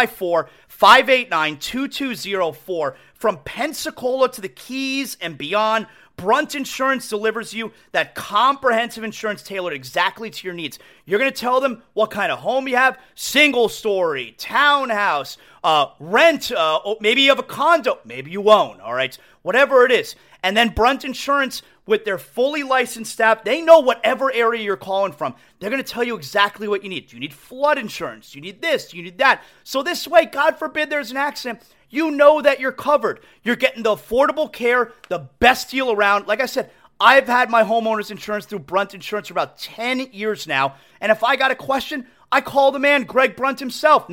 954-589-2204. From Pensacola to the Keys and beyond, Brunt Insurance delivers you that comprehensive insurance tailored exactly to your needs. You're going to tell them what kind of home you have, single story, townhouse, rent, maybe you have a condo, maybe you own, all right? Whatever it is. And then Brunt Insurance, with their fully licensed staff, they know whatever area you're calling from. They're going to tell you exactly what you need. Do you need flood insurance? Do you need this? Do you need that? So this way, God forbid there's an accident, you know that you're covered. You're getting the affordable care, the best deal around. Like I said, I've had my homeowner's insurance through Brunt Insurance for about 10 years now. And if I got a question, I call the man, Greg Brunt himself,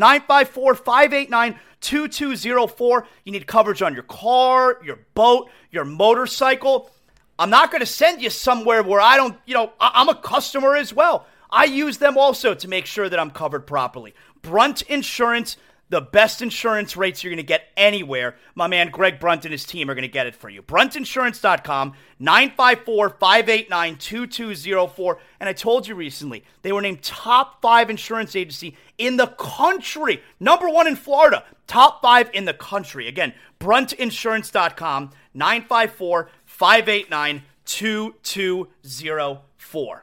954-589-2204. You need coverage on your car, your boat, your motorcycle. I'm not going to send you somewhere where I don't, I'm a customer as well. I use them also to make sure that I'm covered properly. Brunt Insurance, the best insurance rates you're going to get anywhere. My man Greg Brunt and his team are going to get it for you. Bruntinsurance.com, 954-589-2204. And I told you recently, they were named top 5 insurance agency in the country. Number 1 in Florida, top 5 in the country. Again, Bruntinsurance.com, 954-589-2204.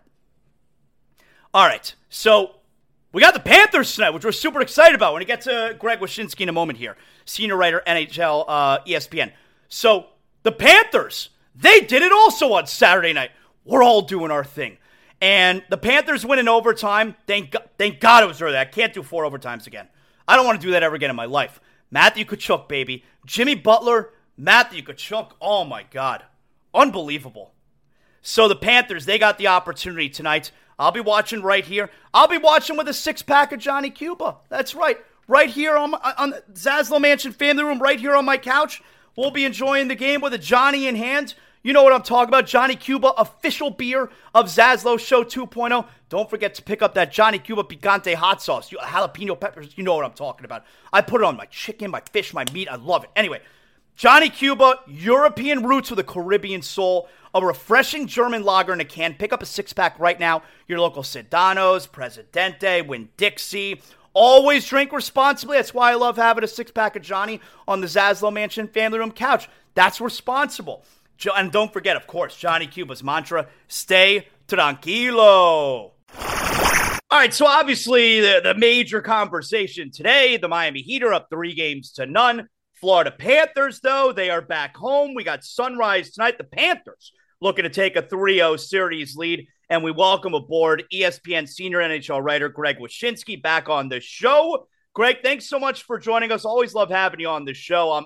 All right, so we got the Panthers tonight, which we're super excited about. We're going to get to Greg Wyshynski in a moment here, senior writer, NHL, ESPN. So the Panthers, they did it also on Saturday night. We're all doing our thing. And the Panthers win in overtime. Thank God it was early. I can't do 4 overtimes again. I don't want to do that ever again in my life. Matthew Tkachuk, baby. Jimmy Butler, Matthew Tkachuk. Oh, my God. Unbelievable. So the Panthers, they got the opportunity tonight. I'll be watching right here. I'll be watching with a 6-pack of Johnny Cuba. That's right. Right here on Zaslow Mansion family room, right here on my couch. We'll be enjoying the game with a Johnny in hand. You know what I'm talking about. Johnny Cuba, official beer of Zaslow Show 2.0. Don't forget to pick up that Johnny Cuba Picante hot sauce. Jalapeno peppers, you know what I'm talking about. I put it on my chicken, my fish, my meat. I love it. Anyway, Johnny Cuba, European roots with a Caribbean soul. A refreshing German lager in a can. Pick up a 6-pack right now. Your local Sedano's, Presidente, Winn-Dixie. Always drink responsibly. That's why I love having a 6-pack of Johnny on the Zaslow Mansion family room couch. That's responsible. And don't forget, of course, Johnny Cuba's mantra, stay tranquilo. All right, so obviously the major conversation today, the Miami Heat are up 3-0. Florida Panthers, though, they are back home. We got Sunrise tonight. The Panthers looking to take a 3-0 series lead, and we welcome aboard ESPN senior NHL writer Greg Wyshynski back on the show. Greg, thanks so much for joining us. Always love having you on the show.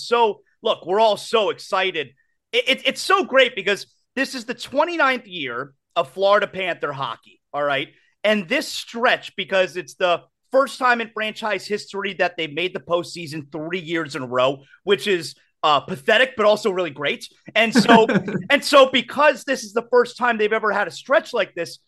Look, we're all so excited. It's so great because this is the 29th year of Florida Panther hockey, all right? And this stretch, because it's the first time in franchise history that they've made the postseason 3 years in a row, which is pathetic, but also really great. And so, because this is the first time they've ever had a stretch like this,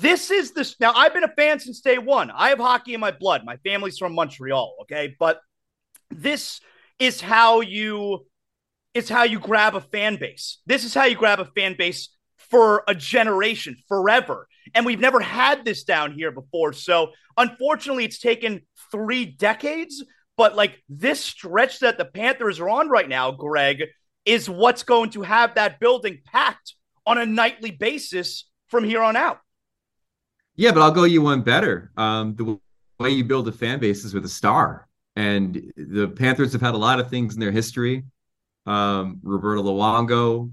now I've been a fan since day one. I have hockey in my blood. My family's from Montreal. Okay. But this is how you grab a fan base. This is how you grab a fan base for a generation, forever. And we've never had this down here before. So unfortunately, it's taken 3 decades. But like this stretch that the Panthers are on right now, Greg, is what's going to have that building packed on a nightly basis from here on out. Yeah, but I'll go you one better. The way you build a fan base is with a star. And the Panthers have had a lot of things in their history. Roberto Luongo,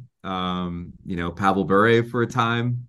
Pavel Bure for a time.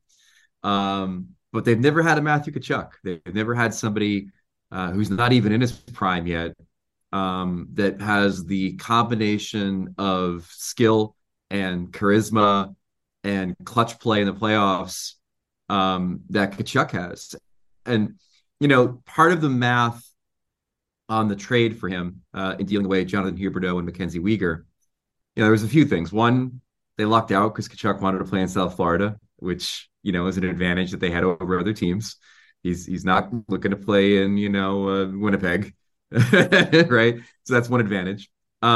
But they've never had a Matthew Tkachuk. They've never had somebody who's not even in his prime yet, that has the combination of skill and charisma and clutch play in the playoffs that Tkachuk has. And, part of the math on the trade for him in dealing away Jonathan Huberdeau and Mackenzie Weegar, there was a few things. One, they lucked out because Tkachuk wanted to play in South Florida, which, is an advantage that they had over other teams. He's not looking to play in, Winnipeg, right? So that's one advantage.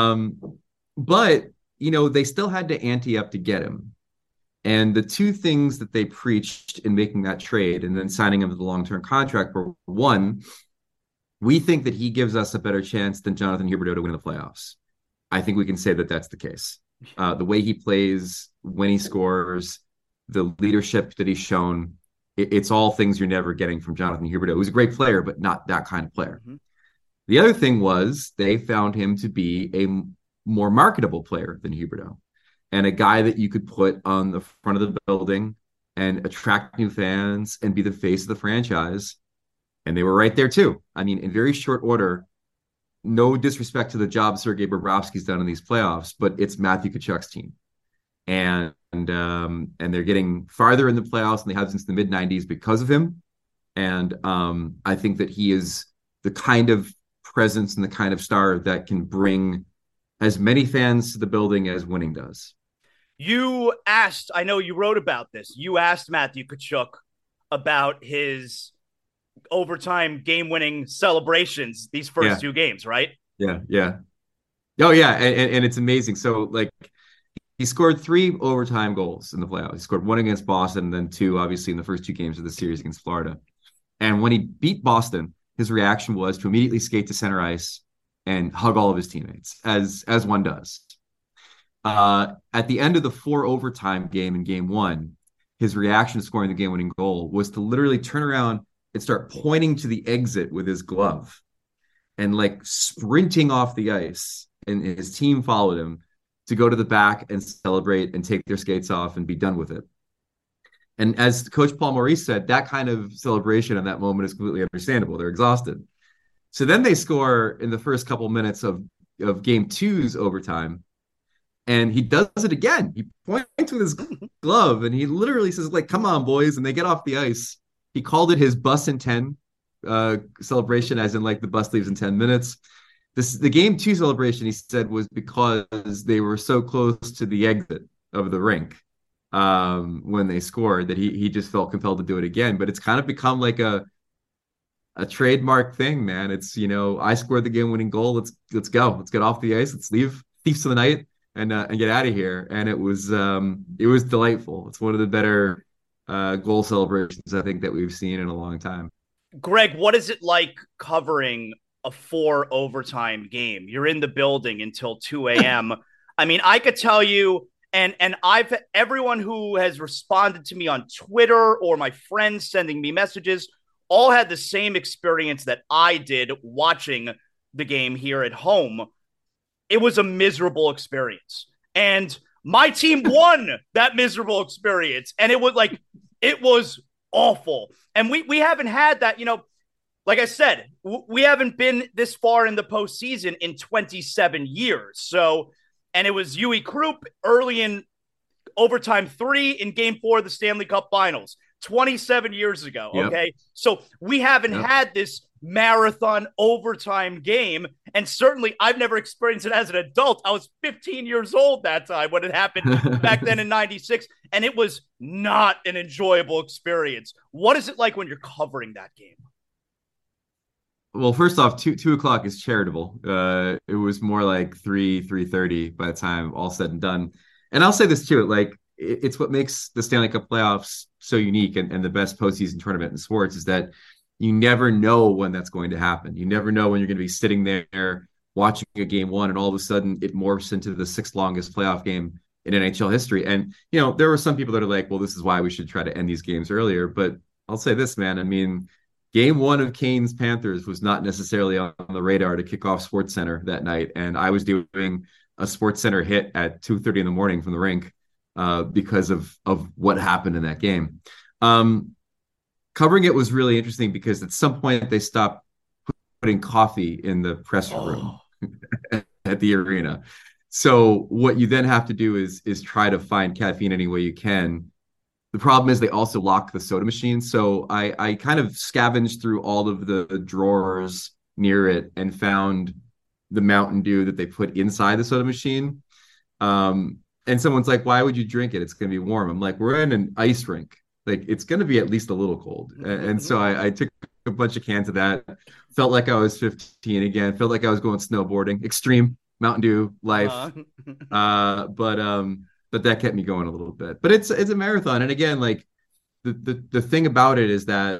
But, they still had to ante up to get him. And the two things that they preached in making that trade and then signing him to the long-term contract were, one, we think that he gives us a better chance than Jonathan Huberdeau to win the playoffs. I think we can say that that's the case. The way he plays, when he scores, the leadership that he's shown, it's all things you're never getting from Jonathan Huberdeau, who's a great player, but not that kind of player. Mm-hmm. The other thing was they found him to be a more marketable player than Huberdeau, and a guy that you could put on the front of the building and attract new fans and be the face of the franchise. And they were right there too. I mean, in very short order, no disrespect to the job Sergei Bobrovsky's done in these playoffs, but it's Matthew Tkachuk's team. And they're getting farther in the playoffs than they have since the mid-90s because of him. And I think that he is the kind of presence and the kind of star that can bring as many fans to the building as winning does. You asked, I know you wrote about this, you asked Matthew Tkachuk about his overtime game-winning celebrations these first 2 games, right? Yeah. Oh, yeah, and it's amazing. So, he scored 3 overtime goals in the playoffs. He scored 1 against Boston and then 2, obviously, in the first 2 games of the series against Florida. And when he beat Boston, his reaction was to immediately skate to center ice and hug all of his teammates, as one does. At the end of the 4 overtime game in game 1, his reaction to scoring the game-winning goal was to literally turn around and start pointing to the exit with his glove and sprinting off the ice. And his team followed him to go to the back and celebrate and take their skates off and be done with it. And as Coach Paul Maurice said, that kind of celebration in that moment is completely understandable. They're exhausted. So then they score in the first couple minutes of game 2's overtime. And he does it again. He points with his glove and he literally says, come on, boys. And they get off the ice. He called it his bus in 10 celebration, as in the bus leaves in 10 minutes. The game 2 celebration, he said, was because they were so close to the exit of the rink when they scored that he just felt compelled to do it again. But it's kind of become a trademark thing, man. It's, I scored the game-winning goal. Let's go. Let's get off the ice. Let's leave. Thieves of the night and get out of here. And it was delightful. It's one of the better goal celebrations I think that we've seen in a long time. Greg, what is it like covering a 4 overtime game? You're in the building until 2 a.m. I mean, I could tell you, and everyone who has responded to me on Twitter or my friends sending me messages all had the same experience that I did watching the game here at home. It was a miserable experience. And my team won that miserable experience. And it was awful. And we haven't had that, like I said, we haven't been this far in the postseason in 27 years. So, and it was Uwe Krupp early in overtime 3 in game 4 of the Stanley Cup Finals, 27 years ago. Yep. Okay. So we haven't had this marathon overtime game. And certainly I've never experienced it as an adult. I was 15 years old that time when it happened back then in 96. And it was not an enjoyable experience. What is it like when you're covering that game? Well, first off, 2 o'clock is charitable. It was more like 3:30 by the time all said and done. And I'll say this too, like it's what makes the Stanley Cup playoffs so unique and the best postseason tournament in sports is that you never know when that's going to happen. You never know when you're going to be sitting there watching a game one, and all of a sudden it morphs into the sixth longest playoff game in NHL history. And there were some people that are like, well, this is why we should try to end these games earlier. But I'll say this, man. I mean, Game one of Canes Panthers was not necessarily on the radar to kick off Sports Center that night, and I was doing a Sports Center hit at 2:30 in the morning from the rink because of what happened in that game. Covering it was really interesting because at some point they stopped putting coffee in the press room at the arena. So what you then have to do is try to find caffeine any way you can. The problem is they also lock the soda machine. So I kind of scavenged through all of the drawers near it and found the Mountain Dew that they put inside the soda machine. And someone's like, why would you drink it? It's going to be warm. I'm like, we're in an ice rink. Like, it's going to be at least a little cold. And so I took a bunch of cans of that. Felt like I was 15 again. Felt like I was going snowboarding. Extreme Mountain Dew life. But that kept me going a little bit. But it's a marathon. And again, like the thing about it is that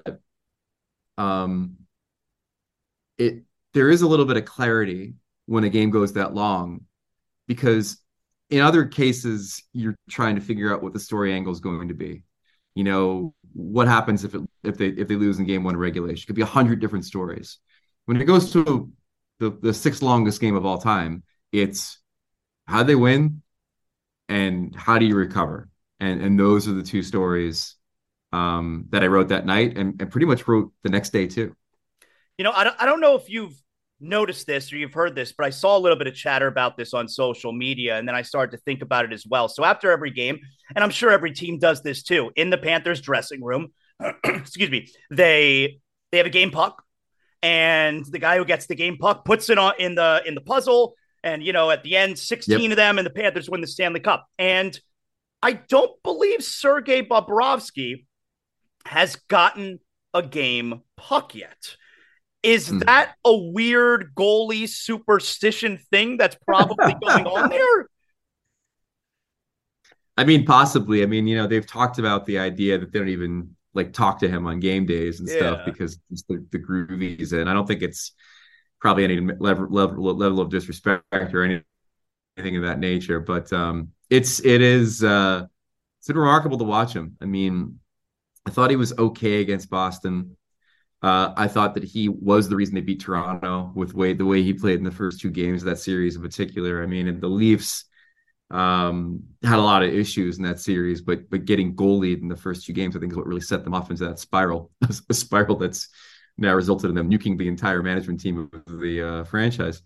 there is a little bit of clarity when a game goes that long, because in other cases you're trying to figure out what the story angle is going to be. What happens if they lose in game one regulation? It could be 100 different stories. When it goes to the sixth longest game of all time, it's how they win and how do you recover? And those are the two stories that I wrote that night and pretty much wrote the next day too. I don't know if you've noticed this or you've heard this, but I saw a little bit of chatter about this on social media, and then I started to think about it as well. So after every game, and I'm sure every team does this too, in the Panthers dressing room, excuse me, they have a game puck, and the guy who gets the game puck puts it on in the puzzle. And, at the end, 16 of them, and the Panthers win the Stanley Cup. And I don't believe Sergei Bobrovsky has gotten a game puck yet. Is that a weird goalie superstition thing that's probably going on there? I mean, possibly. I mean, they've talked about the idea that they don't even talk to him on game days and stuff because it's the groove he's in. I don't think it's probably any level of disrespect or anything of that nature, but it's been remarkable to watch him. I mean, I thought he was okay against Boston. I thought that he was the reason they beat Toronto with the way he played in the first two games of that series in particular. I mean, and the Leafs had a lot of issues in that series, but getting goalied in the first two games, I think, is what really set them off into that spiral, a spiral that's now resulted in them nuking the entire management team of the franchise.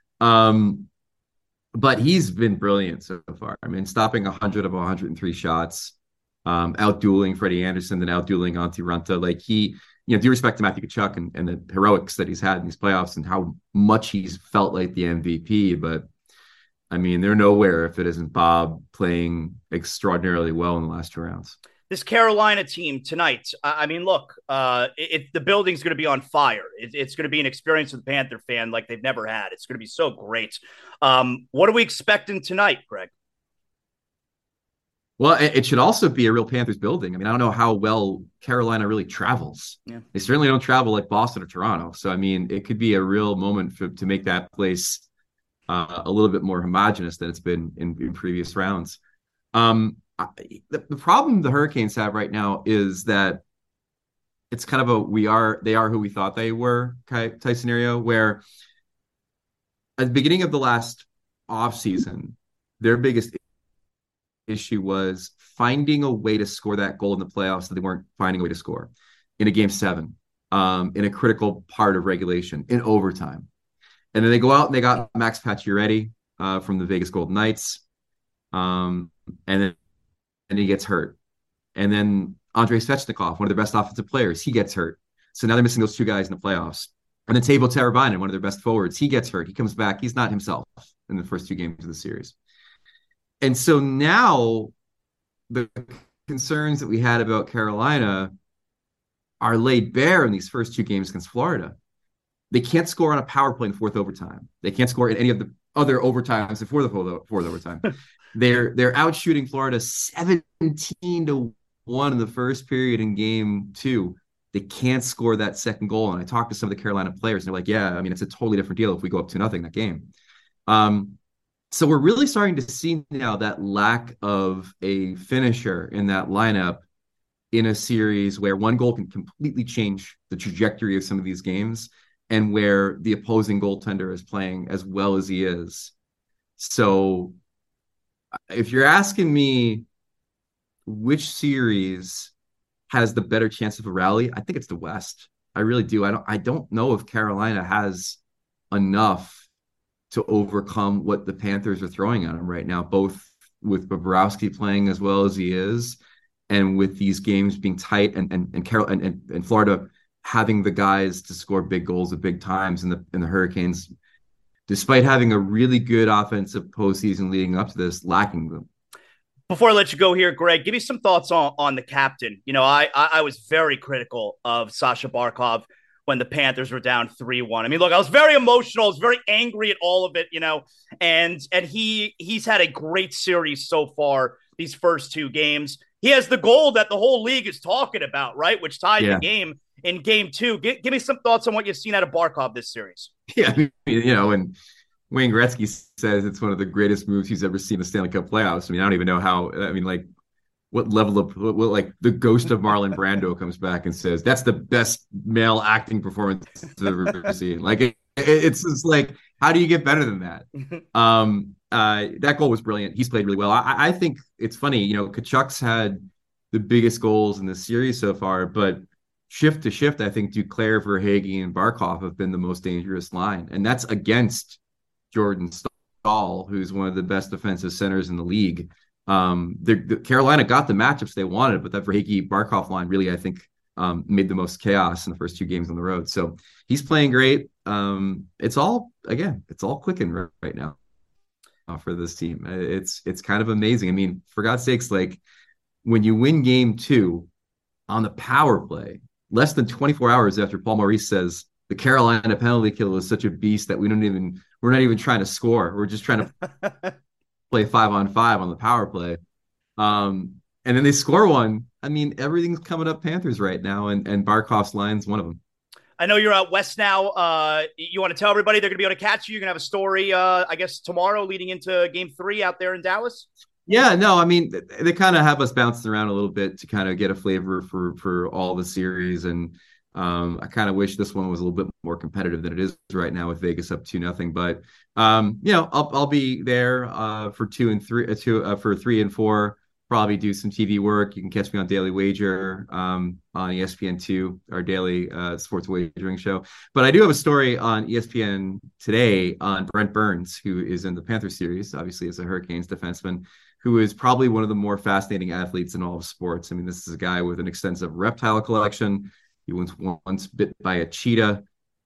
But he's been brilliant so far. I mean, stopping 100 of 103 shots, out-dueling Freddie Anderson, then out-dueling Antti Ranta. Like due respect to Matthew Tkachuk and the heroics that he's had in these playoffs and how much he's felt like the MVP. But, I mean, they're nowhere if it isn't Bob playing extraordinarily well in the last two rounds. This Carolina team tonight, I mean, look, the building's going to be on fire. It's going to be an experience with the Panther fan like they've never had. It's going to be so great. What are we expecting tonight, Greg? Well, it should also be a real Panthers building. I mean, I don't know how well Carolina really travels. Yeah. They certainly don't travel like Boston or Toronto. So, I mean, it could be a real moment to make that place a little bit more homogenous than it's been in previous rounds. The problem the Hurricanes have right now is that it's kind of they are who we thought they were type scenario, where at the beginning of the last offseason, their biggest issue was finding a way to score that goal in the playoffs that they weren't finding a way to score in a game 7, in a critical part of regulation, in overtime. And then they go out and they got Max Pacioretty from the Vegas Golden Knights. And he gets hurt. And then Andrei Svechnikov, one of their best offensive players, he gets hurt. So now they're missing those two guys in the playoffs. And then Teuvo Teravainen, one of their best forwards, he gets hurt. He comes back. He's not himself in the first two games of the series. And so now the concerns that we had about Carolina are laid bare in these first two games against Florida. They can't score on a power play in fourth overtime. They can't score in any of the other overtimes before the fourth overtime. They're out shooting Florida 17-1 in the first period in game 2. They can't score that second goal. And I talked to some of the Carolina players, and they're like, yeah, I mean, it's a totally different deal if we go up 2-0 that game. So we're really starting to see now that lack of a finisher in that lineup in a series where one goal can completely change the trajectory of some of these games, and where the opposing goaltender is playing as well as he is. So if you're asking me which series has the better chance of a rally, I think it's the West. I really do. I don't know if Carolina has enough to overcome what the Panthers are throwing at them right now, both with Bobrovsky playing as well as he is, and with these games being tight, and Florida having the guys to score big goals at big times, in the Hurricanes, despite having a really good offensive postseason leading up to this, lacking them. Before I let you go here, Greg, give me some thoughts on the captain. You know, I was very critical of Sasha Barkov when the Panthers were down 3-1. I mean, look, I was very emotional. I was very angry at all of it, you know, and he's had a great series so far, these first 2 games. He has the goal that the whole league is talking about, right, which tied the game in game 2. Give me some thoughts on what you've seen out of Barkov this series. Yeah, I mean, you know, and Wayne Gretzky says it's one of the greatest moves he's ever seen in the Stanley Cup playoffs. I mean, I don't even know how, I mean, like, what level of, like, the ghost of Marlon Brando comes back and says, that's the best male acting performance I've ever seen. Like, it's just like, how do you get better than that? That goal was brilliant. He's played really well. I think it's funny, you know, Tkachuk's had the biggest goals in the series so far, but shift to shift, I think Duclair, Verhaeghe, and Barkov have been the most dangerous line. And that's against Jordan Staal, who's one of the best defensive centers in the league. The Carolina got the matchups they wanted, but that Verhaeghe Barkov line really, I think, made the most chaos in the first 2 games on the road. So he's playing great. It's all clicking right now for this team. It's kind of amazing. I mean, for God's sakes, like, when you win game 2 on the power play, less than 24 hours after Paul Maurice says the Carolina penalty kill is such a beast that we're not even trying to score. We're just trying to play 5-on-5 on the power play. And then they score one. I mean, everything's coming up Panthers right now, and Barkov's line's one of them. I know you're out west now. You want to tell everybody they're going to be able to catch you? You're going to have a story, I guess, tomorrow leading into game 3 out there in Dallas? Yeah, no, I mean, they kind of have us bouncing around a little bit to kind of get a flavor for all the series. And I kind of wish this one was a little bit more competitive than it is right now with Vegas up 2-0. But, you know, I'll be there for 2 and 3, for 3 and 4. Probably do some TV work. You can catch me on Daily Wager on ESPN2, our daily sports wagering show. But I do have a story on ESPN today on Brent Burns, who is in the Panthers series, obviously as a Hurricanes defenseman, who is probably one of the more fascinating athletes in all of sports. I mean, this is a guy with an extensive reptile collection. He was once bit by a cheetah.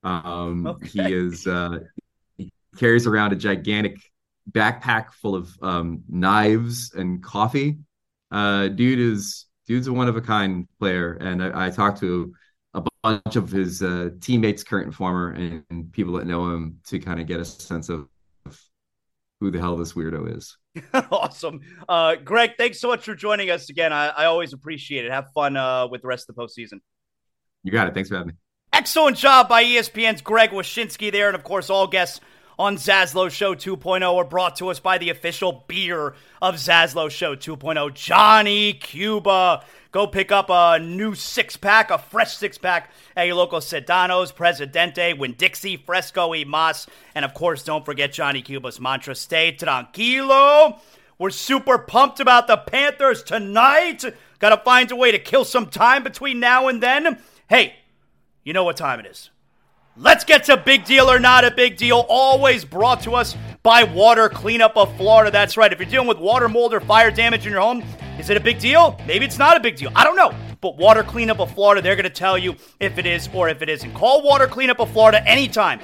He carries around a gigantic backpack full of knives and coffee. Dude's a one-of-a-kind player, and I talked to a bunch of his teammates, current and former, and people that know him to kind of get a sense of who the hell this weirdo is. Awesome. Greg, thanks so much for joining us again. I always appreciate it. Have fun with the rest of the postseason. You got it. Thanks for having me. Excellent job by ESPN's Greg Wyshynski there, and of course, all guests on Zaslow Show 2.0 are brought to us by the official beer of Zaslow Show 2.0, Johnny Cuba. Go pick up a new 6-pack, a fresh 6-pack at your local Sedano's, Presidente, Winn-Dixie, Fresco y Mas. And of course, don't forget Johnny Cuba's mantra, stay tranquilo. We're super pumped about the Panthers tonight. Got to find a way to kill some time between now and then. Hey, you know what time it is. Let's get to Big Deal or Not a Big Deal, always brought to us by Water Cleanup of Florida. That's right. If you're dealing with water, mold, or fire damage in your home, is it a big deal? Maybe it's not a big deal. I don't know. But Water Cleanup of Florida, they're going to tell you if it is or if it isn't. Call Water Cleanup of Florida anytime,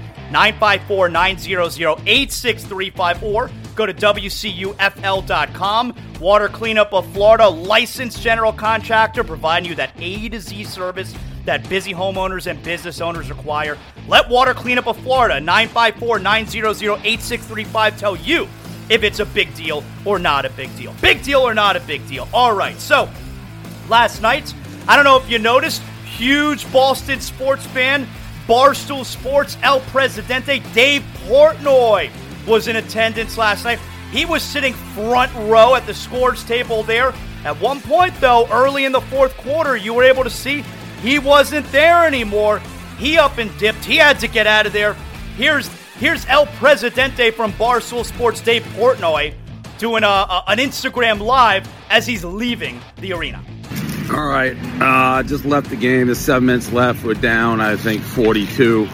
954-900-8635, or go to WCUFL.com. Water Cleanup of Florida, licensed general contractor, providing you that A to Z service that busy homeowners and business owners require. Let Water Cleanup of Florida, 954-900-8635, tell you if it's a big deal or not a big deal. Big deal or not a big deal. All right, so last night, I don't know if you noticed, huge Boston sports fan, Barstool Sports, El Presidente, Dave Portnoy was in attendance last night. He was sitting front row at the scores table there. At one point, though, early in the fourth quarter, you were able to see he wasn't there anymore. He up and dipped. He had to get out of there. Here's El Presidente from Barstool Sports, Dave Portnoy, doing an Instagram Live as he's leaving the arena. All right, just left the game. There's 7 minutes left. We're down, I think, 42.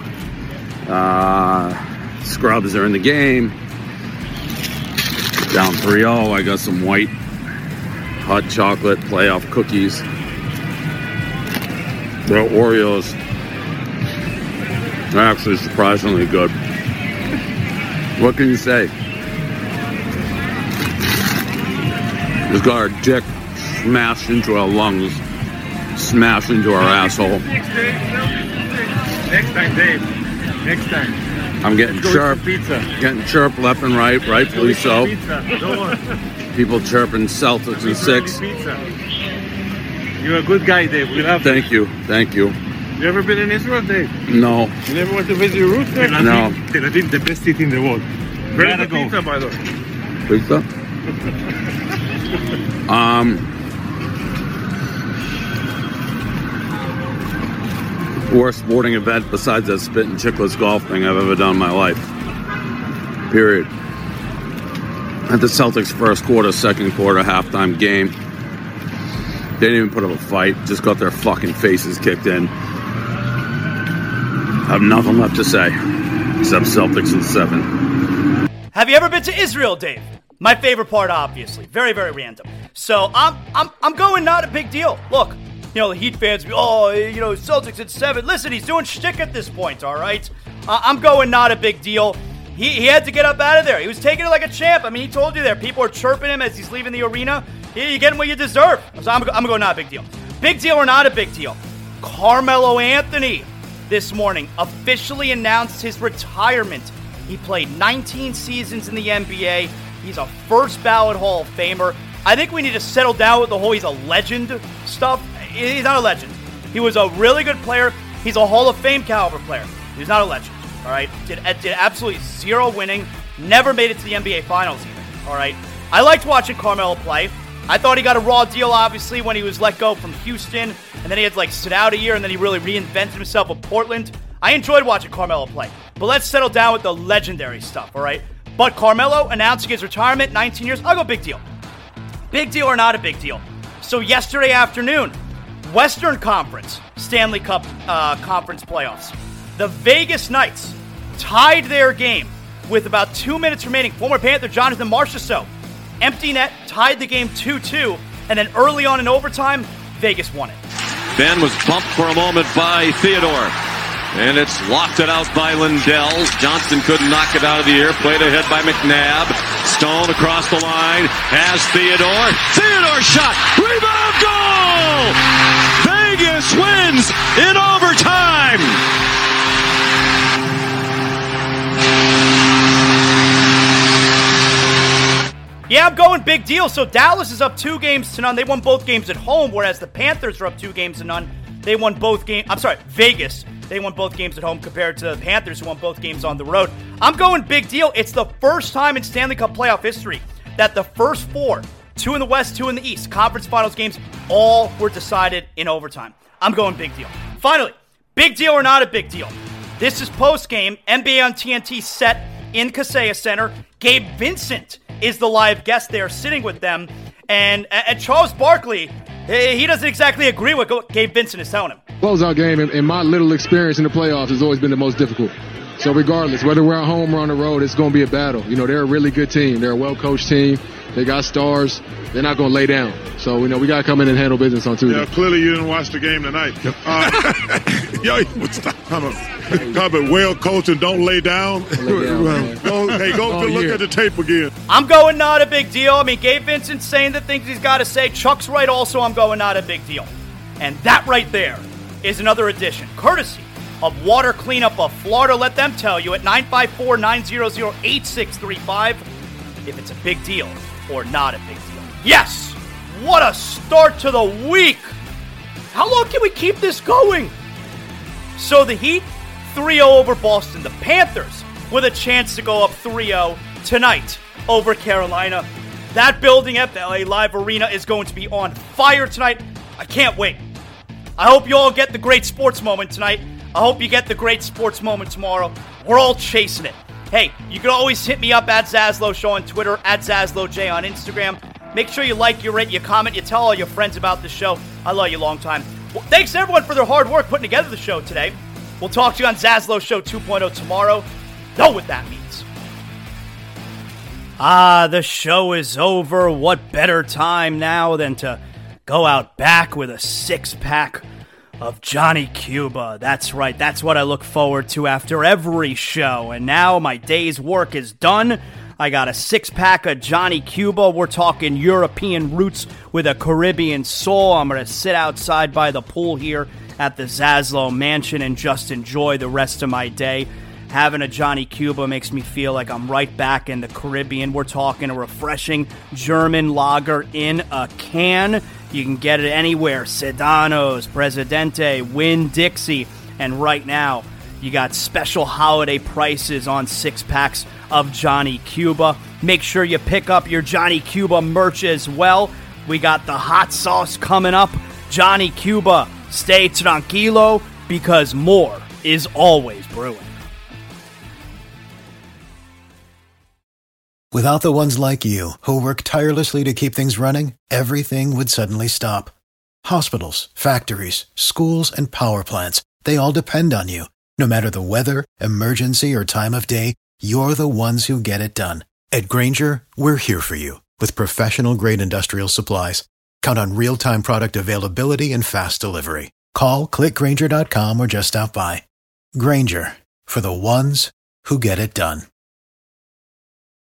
Scrubs are in the game. Down 3-0. I got some white hot chocolate playoff cookies. They're Oreos. They're actually surprisingly good. What can you say? Just got our dick smashed into our lungs, smashed into our asshole. Next time, Dave. Next time. I'm getting chirped. Getting chirped left and right, rightfully so. People chirping Celtics in 6. You're a good guy, Dave. We love you. Thank you. You ever been in Israel, Dave? No. You never went to visit your roots there? No. Tel Aviv, the best city in the world. Very good pizza, by the way. Pizza? Worst sporting event besides that Spit and Chicklets golf thing I've ever done in my life. Period. At the Celtics first quarter, second quarter, halftime game. They didn't even put up a fight. Just got their fucking faces kicked in. I have nothing left to say. Except Celtics in 7. Have you ever been to Israel, Dave? My favorite part, obviously. Very, very random. So I'm going not a big deal. Look, the Heat fans be, Celtics at 7. Listen, he's doing shtick at this point, all right? I'm going not a big deal. He had to get up out of there. He was taking it like a champ. I mean, he told you there. People are chirping him as he's leaving the arena. You're getting what you deserve. So I'm going not a big deal. Big deal or not a big deal? Carmelo Anthony this morning officially announced his retirement. He played 19 seasons in the NBA. He's a first ballot Hall of Famer. I think we need to settle down with the whole he's a legend stuff. He's not a legend. He was a really good player. He's a Hall of Fame caliber player. He's not a legend, all right? Did absolutely zero winning. Never made it to the NBA Finals even, all right? I liked watching Carmelo play. I thought he got a raw deal, obviously, when he was let go from Houston, and then he had to, sit out a year, and then he really reinvented himself with Portland. I enjoyed watching Carmelo play. But let's settle down with the legendary stuff, all right? But Carmelo announcing his retirement, 19 years, I'll go big deal. Big deal or not a big deal? So yesterday afternoon, Western Conference Stanley Cup Conference playoffs. The Vegas Knights tied their game with about 2 minutes remaining. Former Panther Jonathan Marchessault, empty net, tied the game 2-2, and then early on in overtime, Vegas won it. Ben was bumped for a moment by Theodore, and it's locked it out by Lindell. Johnson couldn't knock it out of the air, played ahead by McNabb. Stone across the line, has Theodore. Theodore shot, rebound, goal! Vegas wins in overtime! Yeah, I'm going big deal. So Dallas is up 2-0. They won both games at home, whereas the Panthers are up 2-0. They won both games. I'm sorry, Vegas. They won both games at home compared to the Panthers, who won both games on the road. I'm going big deal. It's the first time in Stanley Cup playoff history that the first 4, 2 in the West, 2 in the East, conference finals games, all were decided in overtime. I'm going big deal. Finally, big deal or not a big deal? This is post-game, NBA on TNT set in Kaseya Center. Gabe Vincent is the live guest there sitting with them. And Charles Barkley, he doesn't exactly agree with what Gabe Vincent is telling him. Closeout game, in my little experience in the playoffs, has always been the most difficult. So regardless, whether we're at home or on the road, it's going to be a battle. They're a really good team. They're a well-coached team. They got stars. They're not going to lay down. So, we got to come in and handle business on Tuesday. Yeah, clearly you didn't watch the game tonight. Stop it. Well coached and don't lay down. Go look at the tape again. I'm going not a big deal. I mean, Gabe Vincent's saying the things he's got to say. Chuck's right also. I'm going not a big deal. And that right there is another edition, courtesy of Water Cleanup of Florida. Let them tell you at 954-900-8635 if it's a big deal or not a big deal. Yes! What a start to the week! How long can we keep this going? So the Heat, 3-0 over Boston. The Panthers with a chance to go up 3-0 tonight over Carolina. That building at the LA Live Arena is going to be on fire tonight. I can't wait. I hope you all get the great sports moment tonight. I hope you get the great sports moment tomorrow. We're all chasing it. Hey, you can always hit me up at Zaslow Show on Twitter, at ZaslowJ on Instagram. Make sure you like, you rate, you comment, you tell all your friends about the show. I love you long time. Well, thanks everyone for their hard work putting together the show today. We'll talk to you on Zaslow Show 2.0 tomorrow. Know what that means. The show is over. What better time now than to go out back with a six-pack of Johnny Cuba. That's right. That's what I look forward to after every show. And now my day's work is done. I got a six-pack of Johnny Cuba. We're talking European roots with a Caribbean soul. I'm going to sit outside by the pool here at the Zaslow Mansion and just enjoy the rest of my day. Having a Johnny Cuba makes me feel like I'm right back in the Caribbean. We're talking a refreshing German lager in a can. You can get it anywhere. Sedanos, Presidente, Winn-Dixie. And right now, you got special holiday prices on six-packs of Johnny Cuba. Make sure you pick up your Johnny Cuba merch as well. We got the hot sauce coming up. Johnny Cuba, stay tranquilo, because more is always brewing. Without the ones like you, who work tirelessly to keep things running, everything would suddenly stop. Hospitals, factories, schools, and power plants, they all depend on you. No matter the weather, emergency, or time of day, you're the ones who get it done. At Grainger, we're here for you with professional-grade industrial supplies. Count on real-time product availability and fast delivery. Call, click Grainger.com, or just stop by. Grainger, for the ones who get it done.